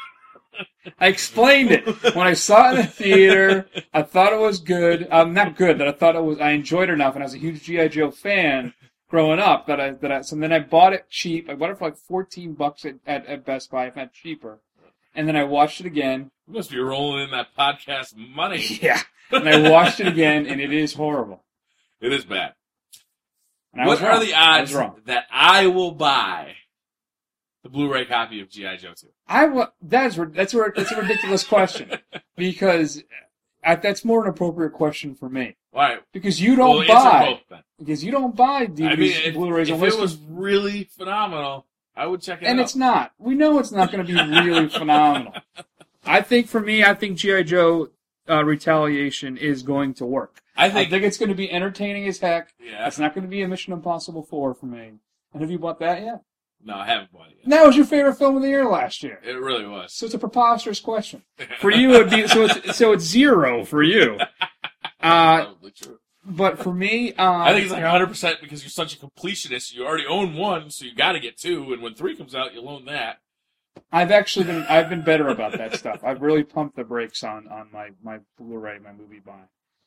Speaker 1: I explained it. When I saw it in the theater, I thought it was good. Um, not good, that I thought it was, I enjoyed it enough, and I was a huge G I. Joe fan growing up, that I, that I, so then I bought it cheap. I bought it for like fourteen bucks at, at, at Best Buy, if not cheaper. And then I watched it again.
Speaker 10: You must be rolling in that podcast money.
Speaker 1: Yeah. And I watched it again, and it is horrible.
Speaker 10: It is bad.
Speaker 1: And I
Speaker 10: what
Speaker 1: was
Speaker 10: are
Speaker 1: wrong.
Speaker 10: the
Speaker 1: I was
Speaker 10: odds
Speaker 1: wrong.
Speaker 10: that I will buy the Blu-ray copy of G I. Joe two?
Speaker 1: I wa- that's that's a, that's a ridiculous question, because I, that's more an appropriate question for me.
Speaker 10: Why?
Speaker 1: Because you don't
Speaker 10: Well, answer
Speaker 1: buy
Speaker 10: both, then.
Speaker 1: because you don't buy D V Ds,
Speaker 10: I mean, if,
Speaker 1: Blu-rays,
Speaker 10: if
Speaker 1: unless
Speaker 10: it was really phenomenal, I would check it
Speaker 1: and
Speaker 10: out.
Speaker 1: it's not. We know it's not going to be really phenomenal. I think for me, I think G I. Joe uh, Retaliation is going to work.
Speaker 10: I think,
Speaker 1: I think it's going to be entertaining as heck.
Speaker 10: Yeah.
Speaker 1: It's not going to be a Mission Impossible four for me. And have you bought that yet?
Speaker 10: No, I haven't bought it yet.
Speaker 1: And that was your favorite film of the year last year.
Speaker 10: It really was.
Speaker 1: So it's a preposterous question. For you, it would be so it's so it's zero for you. Uh,
Speaker 10: Probably true.
Speaker 1: But for me, um,
Speaker 10: I think it's like one hundred percent because you're such a completionist. You already own one, so you got to get two. And when three comes out, you'll own that.
Speaker 1: I've actually been I've been better about that stuff. I've really pumped the brakes on, on my, my Blu-ray, my movie buying.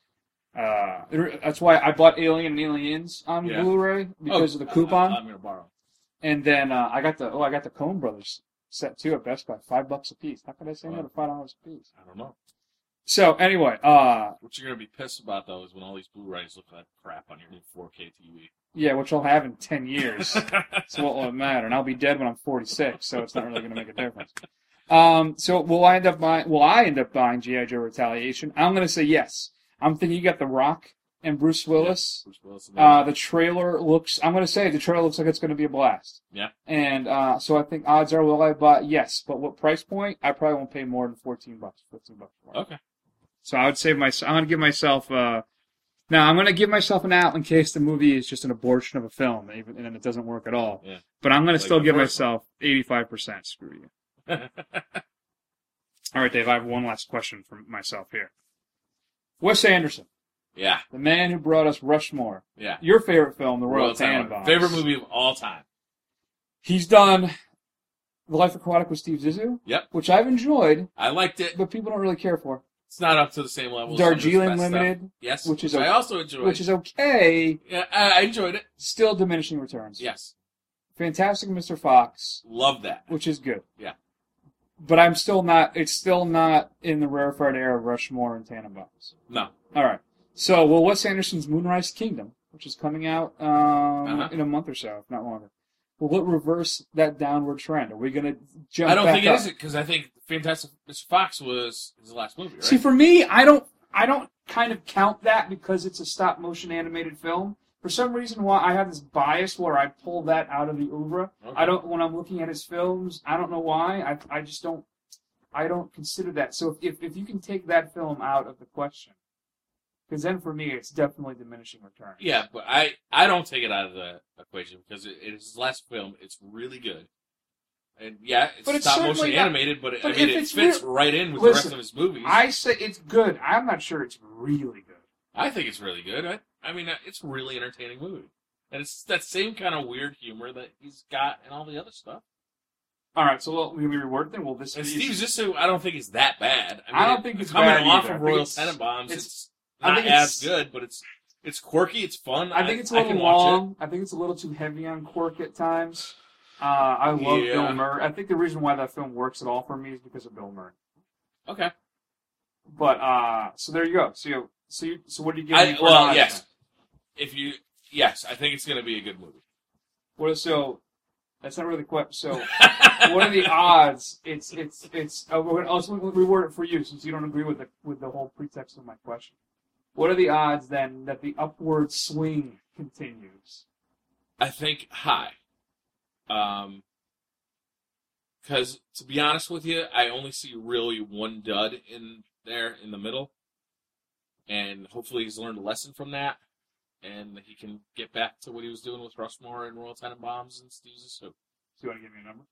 Speaker 1: Uh, that's why I bought Alien and Aliens on
Speaker 10: Yeah.
Speaker 1: Blu-ray because
Speaker 10: Oh,
Speaker 1: of the coupon.
Speaker 10: I, I'm gonna borrow.
Speaker 1: And then uh, I got the oh I got the Coen Brothers set too at Best Buy, five bucks a piece. How could I say no to five dollars a piece?
Speaker 10: I don't know.
Speaker 1: So anyway, uh,
Speaker 10: What you're gonna be pissed about though is when all these Blu-rays look like crap on your new four K T V.
Speaker 1: yeah, which I'll have in ten years. So what will it matter? And I'll be dead when I'm forty-six, so it's not really going to make a difference. Um, so will I end up buying? Will I end up buying G I. Joe Retaliation? I'm going to say yes. I'm thinking you got The Rock and Bruce Willis.
Speaker 10: Yeah, Bruce Willis and
Speaker 1: uh, the trailer looks. I'm going to say the trailer looks like it's going to be a blast.
Speaker 10: Yeah.
Speaker 1: And uh, so I think odds are will I buy? Yes, but what price point? I probably won't pay more than fourteen bucks. Fifteen bucks. For it.
Speaker 10: Okay.
Speaker 1: So I would save my. I'm going to give myself. Uh, now I'm going to give myself an out in case the movie is just an abortion of a film, even and it doesn't work at all.
Speaker 10: Yeah.
Speaker 1: But I'm going to
Speaker 10: Like
Speaker 1: still
Speaker 10: the
Speaker 1: give
Speaker 10: first
Speaker 1: myself eighty-five percent. Screw you. All right, Dave. I have one last question for myself here. Wes Anderson,
Speaker 10: Yeah.
Speaker 1: the man who brought us Rushmore.
Speaker 10: Yeah.
Speaker 1: Your favorite film, The Royal
Speaker 10: Royal Tenenbaums.
Speaker 1: Tenenbaums.
Speaker 10: Favorite movie of all time.
Speaker 1: He's done The Life Aquatic with Steve Zissou.
Speaker 10: Yep.
Speaker 1: Which I've enjoyed.
Speaker 10: I liked it.
Speaker 1: But people don't really care for.
Speaker 10: It's not up to the same level. as some of his
Speaker 1: Darjeeling
Speaker 10: best
Speaker 1: Limited.
Speaker 10: stuff. Yes.
Speaker 1: Which is
Speaker 10: I
Speaker 1: o-
Speaker 10: also enjoyed.
Speaker 1: Which is okay.
Speaker 10: Yeah, I I enjoyed it.
Speaker 1: Still diminishing returns.
Speaker 10: Yes.
Speaker 1: Fantastic Mister Fox.
Speaker 10: Love that.
Speaker 1: Which is good.
Speaker 10: Yeah.
Speaker 1: But I'm still not. It's still not in the rarefied air of Rushmore and Tannenbaums.
Speaker 10: No.
Speaker 1: All right. So, well, Wes Anderson's Moonrise Kingdom, which is coming out um,
Speaker 10: Uh-huh.
Speaker 1: in a month or so, if not longer, will it reverse that downward trend? Are we going to jump?
Speaker 10: I don't
Speaker 1: back
Speaker 10: think it
Speaker 1: up?
Speaker 10: is because I think Fantastic Mister Fox was his last movie, right?
Speaker 1: See, for me, I don't. I don't kind of count that because it's a stop motion animated film. For some reason, why I have this bias where I pull that out of the oeuvre.
Speaker 10: Okay.
Speaker 1: I don't when I'm looking at his films. I don't know why. I I just don't. I don't consider that. So if if you can take that film out of the question, because then for me it's definitely diminishing returns.
Speaker 10: Yeah, but I, I don't take it out of the equation because it, it is his last film. It's really good. And yeah, it's
Speaker 1: But it's
Speaker 10: stop motion
Speaker 1: certainly not-
Speaker 10: animated, but, it,
Speaker 1: but
Speaker 10: I mean,
Speaker 1: if
Speaker 10: it
Speaker 1: it's
Speaker 10: fits
Speaker 1: real-
Speaker 10: right in with
Speaker 1: Listen,
Speaker 10: the rest of his movies.
Speaker 1: I say it's good. I'm not sure it's really good.
Speaker 10: I think it's really good. I, I mean, uh, it's a really entertaining movie. And it's that same kind of weird humor that he's got in all the other stuff.
Speaker 1: All right, so we'll, we reword then. Well, this
Speaker 10: And
Speaker 1: is
Speaker 10: Steve Zissou, I don't think is that bad. I, mean,
Speaker 1: I don't
Speaker 10: it-
Speaker 1: think it's
Speaker 10: coming
Speaker 1: bad
Speaker 10: off
Speaker 1: either. I
Speaker 10: of
Speaker 1: think
Speaker 10: Royal
Speaker 1: it's-
Speaker 10: Tenenbaums.
Speaker 1: it's-
Speaker 10: It's,
Speaker 1: I
Speaker 10: not
Speaker 1: think
Speaker 10: as
Speaker 1: it's-
Speaker 10: good, but it's it's quirky. It's fun.
Speaker 1: I think it's a
Speaker 10: I
Speaker 1: little
Speaker 10: can watch
Speaker 1: long. I think it's a little too heavy on quirk at times. Uh, I love
Speaker 10: Yeah.
Speaker 1: Bill Murray. I think the reason why that film works at all for me is because of Bill Murray.
Speaker 10: it. Okay.
Speaker 1: But uh, so there you go. So you, so you, so what do you give
Speaker 10: I,
Speaker 1: me for
Speaker 10: well,
Speaker 1: odds
Speaker 10: yes.
Speaker 1: then?
Speaker 10: If you, yes, I think it's going to be a good movie.
Speaker 1: What is so? That's not really the question. So, what are the odds? It's it's it's. Uh, we're gonna also reword it for you since you don't agree with the with the whole pretext of my question. What are the odds then that the upward swing continues?
Speaker 10: I think high. Um, because to be honest with you, I only see really one dud in there in the middle, and hopefully he's learned a lesson from that, and he can get back to what he was doing with Rushmore and Royal Tenenbaums and Steve Zissou.
Speaker 1: Do you want to give me a number?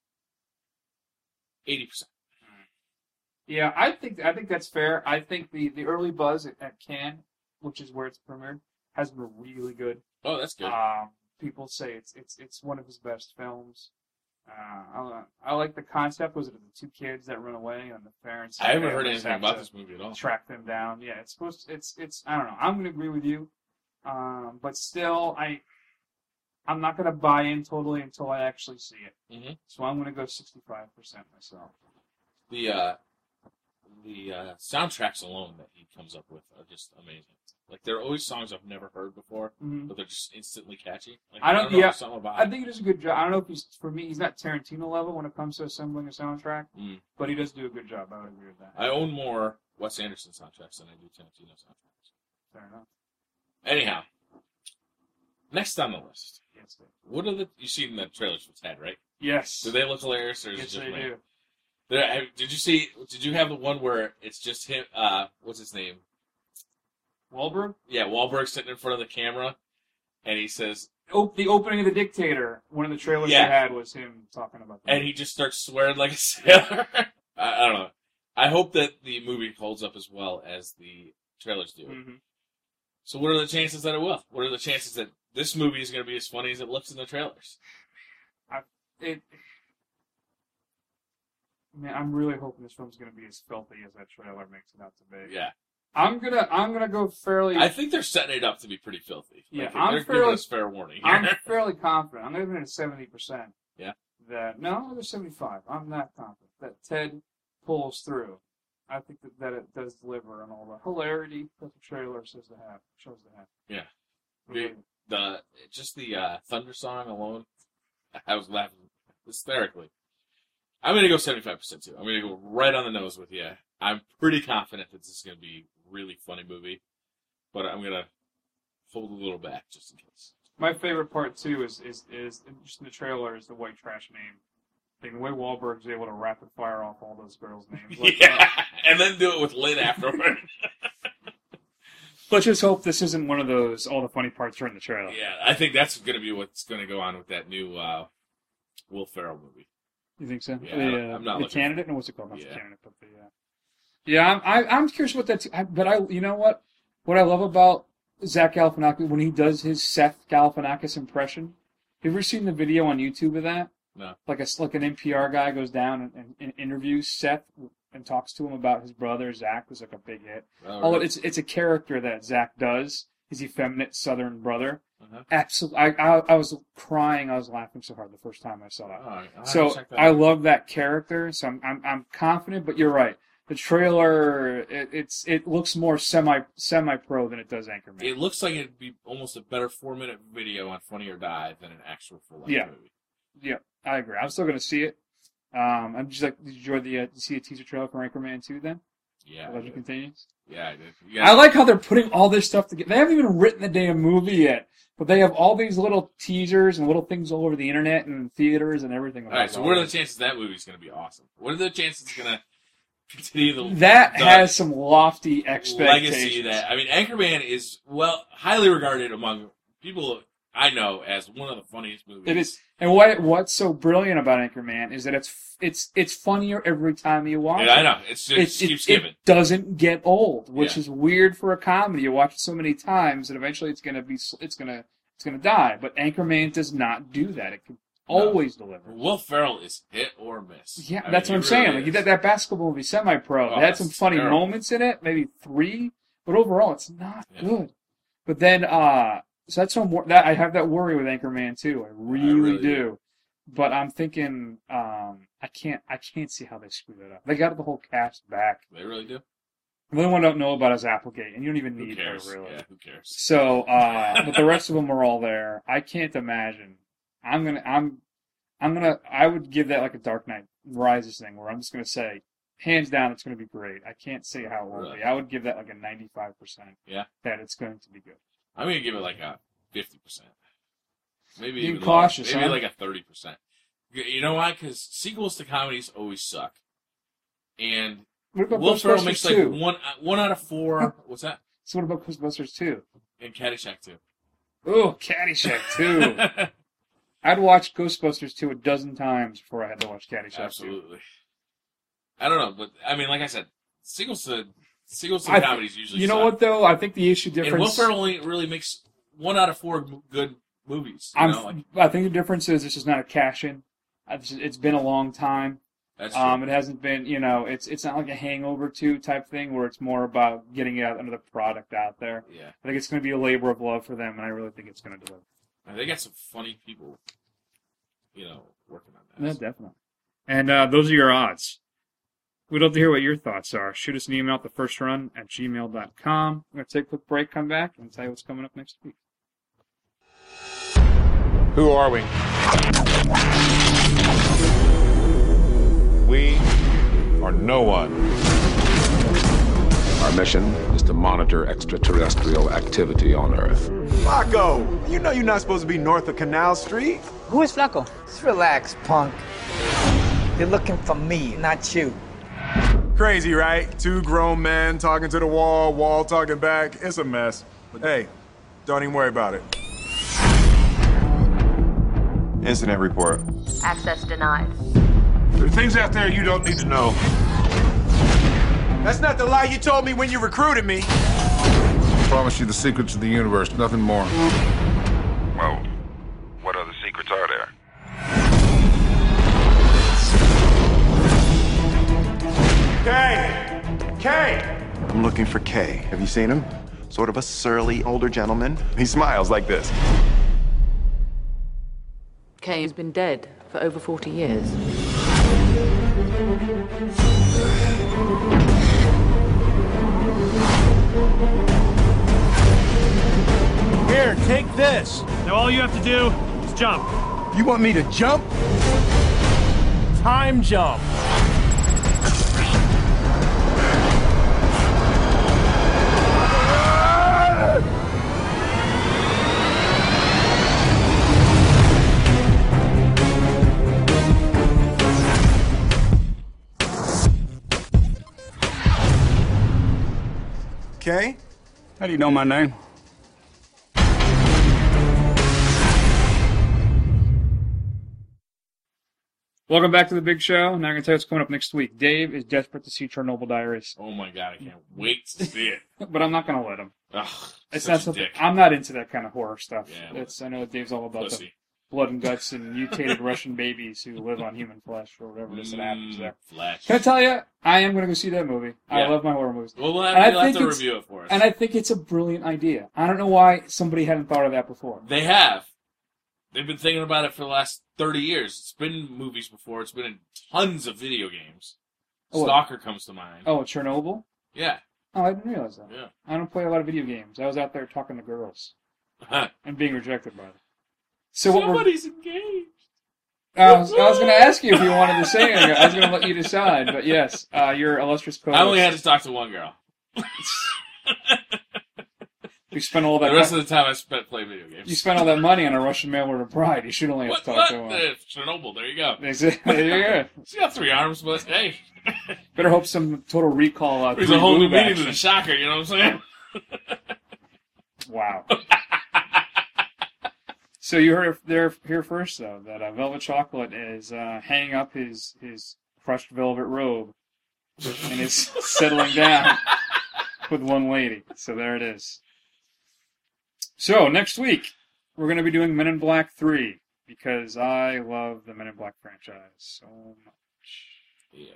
Speaker 10: Eighty percent.
Speaker 1: Yeah, I think I think that's fair. I think the, the early buzz at, at Cannes, which is where it's premiered, has been really good.
Speaker 10: Oh, that's good.
Speaker 1: Um, people say it's it's it's one of his best films. Uh, I, I like the concept. Was it the two kids that run away and the parents?
Speaker 10: I haven't
Speaker 1: the
Speaker 10: heard
Speaker 1: parents
Speaker 10: anything
Speaker 1: have
Speaker 10: about
Speaker 1: to
Speaker 10: this movie at all.
Speaker 1: Track them down. Yeah, it's supposed. To, it's it's. I don't know. I'm gonna agree with you, um, but still, I I'm not gonna buy in totally until I actually see it.
Speaker 10: Mm-hmm.
Speaker 1: So I'm gonna go sixty-five percent myself.
Speaker 10: The uh, the uh, soundtracks alone that he comes up with are just amazing. Like, they're always songs I've never heard before,
Speaker 1: Mhm.
Speaker 10: but they're just instantly catchy. Like,
Speaker 1: I don't.
Speaker 10: know,
Speaker 1: yeah,
Speaker 10: there's something about
Speaker 1: I
Speaker 10: it.
Speaker 1: think he does a good job. I don't know if he's for me. He's not Tarantino level when it comes to assembling a soundtrack,
Speaker 10: Mm.
Speaker 1: but he does do a good job. I would agree with that.
Speaker 10: I own more Wes Anderson soundtracks than I do Tarantino soundtracks.
Speaker 1: Fair enough.
Speaker 10: Anyhow, next on the list.
Speaker 1: Yes, Dave.
Speaker 10: What are the you seen the trailers for Ted, right?
Speaker 1: Yes.
Speaker 10: Do they look hilarious, or is
Speaker 1: Yes,
Speaker 10: it just
Speaker 1: they
Speaker 10: me?
Speaker 1: do.
Speaker 10: There- have- Did you see? Did you have the one where it's just him? Uh, what's his name?
Speaker 1: Wahlberg?
Speaker 10: Yeah, Wahlberg sitting in front of the camera, and he says,
Speaker 1: Oh, the opening of The Dictator. One of the trailers
Speaker 10: Yeah.
Speaker 1: they had was him talking about that.
Speaker 10: and he just starts swearing like a sailor. I, I don't know. I hope that the movie holds up as well as the trailers do.
Speaker 1: Mm-hmm.
Speaker 10: So, what are the chances that it will? What are the chances that this movie is going to be as funny as it looks in the trailers?
Speaker 1: I, it, man, I'm really hoping this film's going to be as filthy as that trailer makes it out to be.
Speaker 10: Yeah.
Speaker 1: I'm gonna, I'm gonna go fairly.
Speaker 10: I think they're setting it up to be pretty filthy.
Speaker 1: Yeah,
Speaker 10: Like,
Speaker 1: I'm
Speaker 10: they're
Speaker 1: fairly.
Speaker 10: giving us fair warning here.
Speaker 1: I'm fairly confident. I'm giving it a seventy percent.
Speaker 10: Yeah.
Speaker 1: That no, there's seventy-five. I'm not confident that Ted pulls through. I think that, that it does deliver on all the hilarity that the trailer says to have, shows to have.
Speaker 10: Yeah. The, the just the uh, Thunder song alone, I was laughing hysterically. I'm gonna go seventy-five percent too. I'm gonna go right on the nose with you. I'm pretty confident that this is gonna be a really funny movie, but I'm gonna hold a little back just in case.
Speaker 1: My favorite part too is is is just in the trailer is the white trash name thing. The way Wahlberg's able to rapid fire off all those girls' names. Like,
Speaker 10: Yeah,
Speaker 1: uh,
Speaker 10: and then do it with Lynn afterward.
Speaker 1: let's just hope this isn't one of those all the funny parts are in the trailer.
Speaker 10: Yeah, I think that's gonna be what's gonna go on with that new uh, Will Ferrell movie.
Speaker 1: You think so?
Speaker 10: Yeah,
Speaker 1: the, uh,
Speaker 10: I'm not
Speaker 1: the
Speaker 10: looking
Speaker 1: candidate? No, what's it called? Not
Speaker 10: Yeah.
Speaker 1: the candidate, but the. Uh... Yeah, I'm. I, I'm curious what that's. I, but I, you know what? What I love about Zach Galifianakis when he does his Seth Galifianakis impression. Have you ever seen the video on YouTube of that?
Speaker 10: No.
Speaker 1: Like a like an N P R guy goes down and, and, and interviews Seth and talks to him about his brother Zach, who's like a big hit.
Speaker 10: Oh,
Speaker 1: Oh,
Speaker 10: really?
Speaker 1: it's it's a character that Zach does. His effeminate Southern brother.
Speaker 10: Uh-huh.
Speaker 1: Absolutely, I, I I was crying. I was laughing so hard the first time I saw that.
Speaker 10: Oh, I'll have to
Speaker 1: so
Speaker 10: check that
Speaker 1: I
Speaker 10: out.
Speaker 1: love that character. So I'm I'm, I'm confident. But you're right. The trailer it, it's it looks more semi semi pro than it does Anchorman.
Speaker 10: It looks like it'd be almost a better four minute video on Funny or Die than an actual full length
Speaker 1: Yeah.
Speaker 10: movie.
Speaker 1: Yeah, I agree. I'm still going to see it. Um, I'm just like, did you enjoy the uh, did you see a teaser trailer for Anchorman two then?
Speaker 10: Yeah.
Speaker 1: The Legend Continues.
Speaker 10: Yeah, I did. You
Speaker 1: I
Speaker 10: guys-
Speaker 1: like how they're putting all this stuff together. They haven't even written the damn movie yet, but they have all these little teasers and little things all over the internet and theaters and everything.
Speaker 10: All right, so what are the chances that movie's going to be awesome? What are the chances it's going to continue the
Speaker 1: That
Speaker 10: the
Speaker 1: has some lofty expectations.
Speaker 10: legacy that I mean, Anchorman is well highly regarded among people I know as one of the funniest movies.
Speaker 1: It is, and what what's so brilliant about Anchorman is that it's it's it's funnier every time you watch
Speaker 10: Yeah,
Speaker 1: it.
Speaker 10: I know. It's just
Speaker 1: It- it-
Speaker 10: keeps
Speaker 1: it
Speaker 10: giving.
Speaker 1: doesn't get old, which
Speaker 10: Yeah.
Speaker 1: is weird for a comedy. You watch it so many times that eventually it's gonna be it's gonna it's gonna die. But Anchorman does not do that. It can always deliver.
Speaker 10: Will Ferrell is hit or miss.
Speaker 1: Yeah,
Speaker 10: I
Speaker 1: that's
Speaker 10: mean,
Speaker 1: what I'm
Speaker 10: he
Speaker 1: saying.
Speaker 10: really
Speaker 1: Like
Speaker 10: is.
Speaker 1: that, that basketball movie, Semi-Pro,
Speaker 10: Oh,
Speaker 1: it had some
Speaker 10: that's
Speaker 1: funny
Speaker 10: terrible.
Speaker 1: moments in it, maybe three, but overall it's not good. But then, uh, so that's some wor- that I have that worry with Anchorman too. I really,
Speaker 10: really
Speaker 1: do.
Speaker 10: do.
Speaker 1: But I'm thinking, um, I can't, I can't see how they screw that up. They got the whole cast back.
Speaker 10: They really do.
Speaker 1: The only one I don't know about is Applegate, and you don't even
Speaker 10: Who
Speaker 1: need
Speaker 10: cares?
Speaker 1: her really.
Speaker 10: Yeah, who cares?
Speaker 1: So, uh, but the rest of them are all there. I can't imagine. I'm gonna, I'm, I'm gonna, I would give that like a Dark Knight Rises thing, where I'm just gonna say, hands down, it's gonna be great. I can't say how it will
Speaker 10: Really?
Speaker 1: be. I would give that like a ninety-five percent.
Speaker 10: Yeah.
Speaker 1: That it's going to be good.
Speaker 10: I'm going to give it like a fifty percent. Maybe
Speaker 1: Being
Speaker 10: even
Speaker 1: cautious,
Speaker 10: lower. Maybe
Speaker 1: huh?
Speaker 10: like a thirty percent. You know why? Because sequels to comedies always suck. And
Speaker 1: What about
Speaker 10: Will Ferrell
Speaker 1: Ghostbusters
Speaker 10: makes like
Speaker 1: two?
Speaker 10: one, uh, one out of four. What's that?
Speaker 1: So what about Ghostbusters two?
Speaker 10: And Caddyshack two.
Speaker 1: Oh, Caddyshack two. I'd watch Ghostbusters two a dozen times before I had to watch Caddyshack
Speaker 10: Absolutely. I don't know, but I mean, like I said, sequels to sequels to
Speaker 1: two. I
Speaker 10: comedies
Speaker 1: th-
Speaker 10: usually.
Speaker 1: You know
Speaker 10: suck.
Speaker 1: what though? I think the issue difference.
Speaker 10: And Will Ferrell only really makes one out of four m- good movies. You
Speaker 1: I'm,
Speaker 10: know? Like,
Speaker 1: I think the difference is this is not a cash in. It's, it's been a long time.
Speaker 10: That's true.
Speaker 1: Um, it hasn't been, you know, it's it's not like a Hangover two type thing where it's more about getting out another product out there.
Speaker 10: Yeah.
Speaker 1: I think it's going to be a labor of love for them, and I really think it's going to deliver.
Speaker 10: They got some funny people, you know, working on that.
Speaker 1: Yeah, definitely. And uh, those are your odds. We'd love to hear what your thoughts are. Shoot us an email at the first run at gmail dot com. We're going to take a quick break, come back, and tell you what's coming up next week.
Speaker 2: Who are we? We are no one.
Speaker 3: Our mission is to monitor extraterrestrial activity on Earth.
Speaker 2: Flacco, you know you're not supposed to be north of Canal Street.
Speaker 23: Who is Flacco? Just relax, punk. They're looking for me, not you.
Speaker 2: Crazy, right? Two grown men talking to the wall, wall talking back. It's a mess. But hey, don't even worry about it. Incident report.
Speaker 24: Access denied.
Speaker 2: There are things out there you don't need to know. That's not the lie you told me when you recruited me.
Speaker 3: I promise you the secrets of the universe, nothing more.
Speaker 25: Well, what other secrets are there?
Speaker 2: Kay! Kay!
Speaker 26: I'm looking for Kay. Have you seen him? Sort of a surly older gentleman. He smiles like this.
Speaker 27: Kay has been dead for over forty years.
Speaker 2: Here, take this.
Speaker 8: Now all you have to do is jump.
Speaker 2: You want me to jump?
Speaker 8: Time jump.
Speaker 2: Kay?
Speaker 3: How do you know my name?
Speaker 1: Welcome back to the big show. Now I'm going to tell you what's coming up next week. Dave is desperate to see Chernobyl Diaries.
Speaker 10: Oh my god, I can't wait to see it.
Speaker 1: But I'm not going to let him.
Speaker 10: Ugh,
Speaker 1: it's
Speaker 10: such
Speaker 1: not
Speaker 10: a
Speaker 1: something.
Speaker 10: dick.
Speaker 1: I'm not into that kind of horror stuff.
Speaker 10: Yeah,
Speaker 1: it's I know Dave's all about
Speaker 10: pussy.
Speaker 1: the blood and guts and mutated Russian babies who live on human flesh or whatever it is that happens there.
Speaker 10: Flesh.
Speaker 1: Can I tell you? I am going to go see that movie. I
Speaker 10: Yeah.
Speaker 1: love my horror movies.
Speaker 10: Well, we'll have,
Speaker 1: And I
Speaker 10: you'll have
Speaker 1: think
Speaker 10: to
Speaker 1: it's-
Speaker 10: review it for us.
Speaker 1: And I think it's a brilliant idea. I don't know why somebody hadn't thought of that before.
Speaker 10: They have. They've been thinking about it for the last thirty years. It's been in movies before. It's been in tons of video games.
Speaker 1: Oh, what?
Speaker 10: Stalker comes to mind.
Speaker 1: Oh, Chernobyl?
Speaker 10: Yeah.
Speaker 1: Oh, I didn't realize that.
Speaker 10: Yeah.
Speaker 1: I don't play a lot of video games. I was out there talking to girls and being rejected by them. So what we're,
Speaker 10: Somebody's engaged.
Speaker 1: I was, I was going to ask you if you wanted to say anything. I was going to let you decide, but yes, uh, your illustrious co-host.
Speaker 10: I only had to talk to one girl.
Speaker 1: You spent all that.
Speaker 10: The rest
Speaker 1: mo-
Speaker 10: of the time I spent playing video games.
Speaker 1: You spent all that money on a Russian mail order bride. You should only have
Speaker 10: What?
Speaker 1: to talk
Speaker 10: What?
Speaker 1: to one.
Speaker 10: Uh, Chernobyl. There you go.
Speaker 1: Exactly. There you go.
Speaker 10: She's got three arms, but hey.
Speaker 1: Better hope some total recall. Uh,
Speaker 10: There's a whole new meaning to
Speaker 1: action.
Speaker 10: the shocker. You know what I'm saying?
Speaker 1: Wow. So you heard it there here first, though, that uh, Velvet Chocolate is uh, hanging up his his crushed velvet robe and is settling down with one lady. So there it is. So next week we're going to be doing Men in Black three because I love the Men in Black franchise so much.
Speaker 10: Yeah.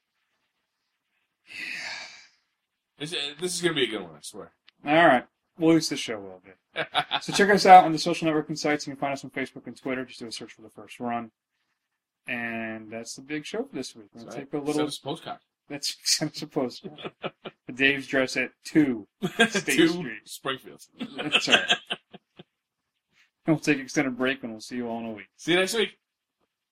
Speaker 10: This, this is going to be a good one, I swear.
Speaker 1: All right. Well, at least this show will be. So check us out on the social networking sites. You can find us on Facebook and Twitter. Just do a search for The First Run. And that's the big show for this week. We'll
Speaker 10: That's
Speaker 1: take
Speaker 10: right.
Speaker 1: a little.
Speaker 10: Send us a postcard.
Speaker 1: That's send us a postcard. The Dave's dress at two State
Speaker 10: Two
Speaker 1: Street.
Speaker 10: Springfield.
Speaker 1: That's all right. We'll take an extended break and we'll see you all in a week.
Speaker 10: See you next week.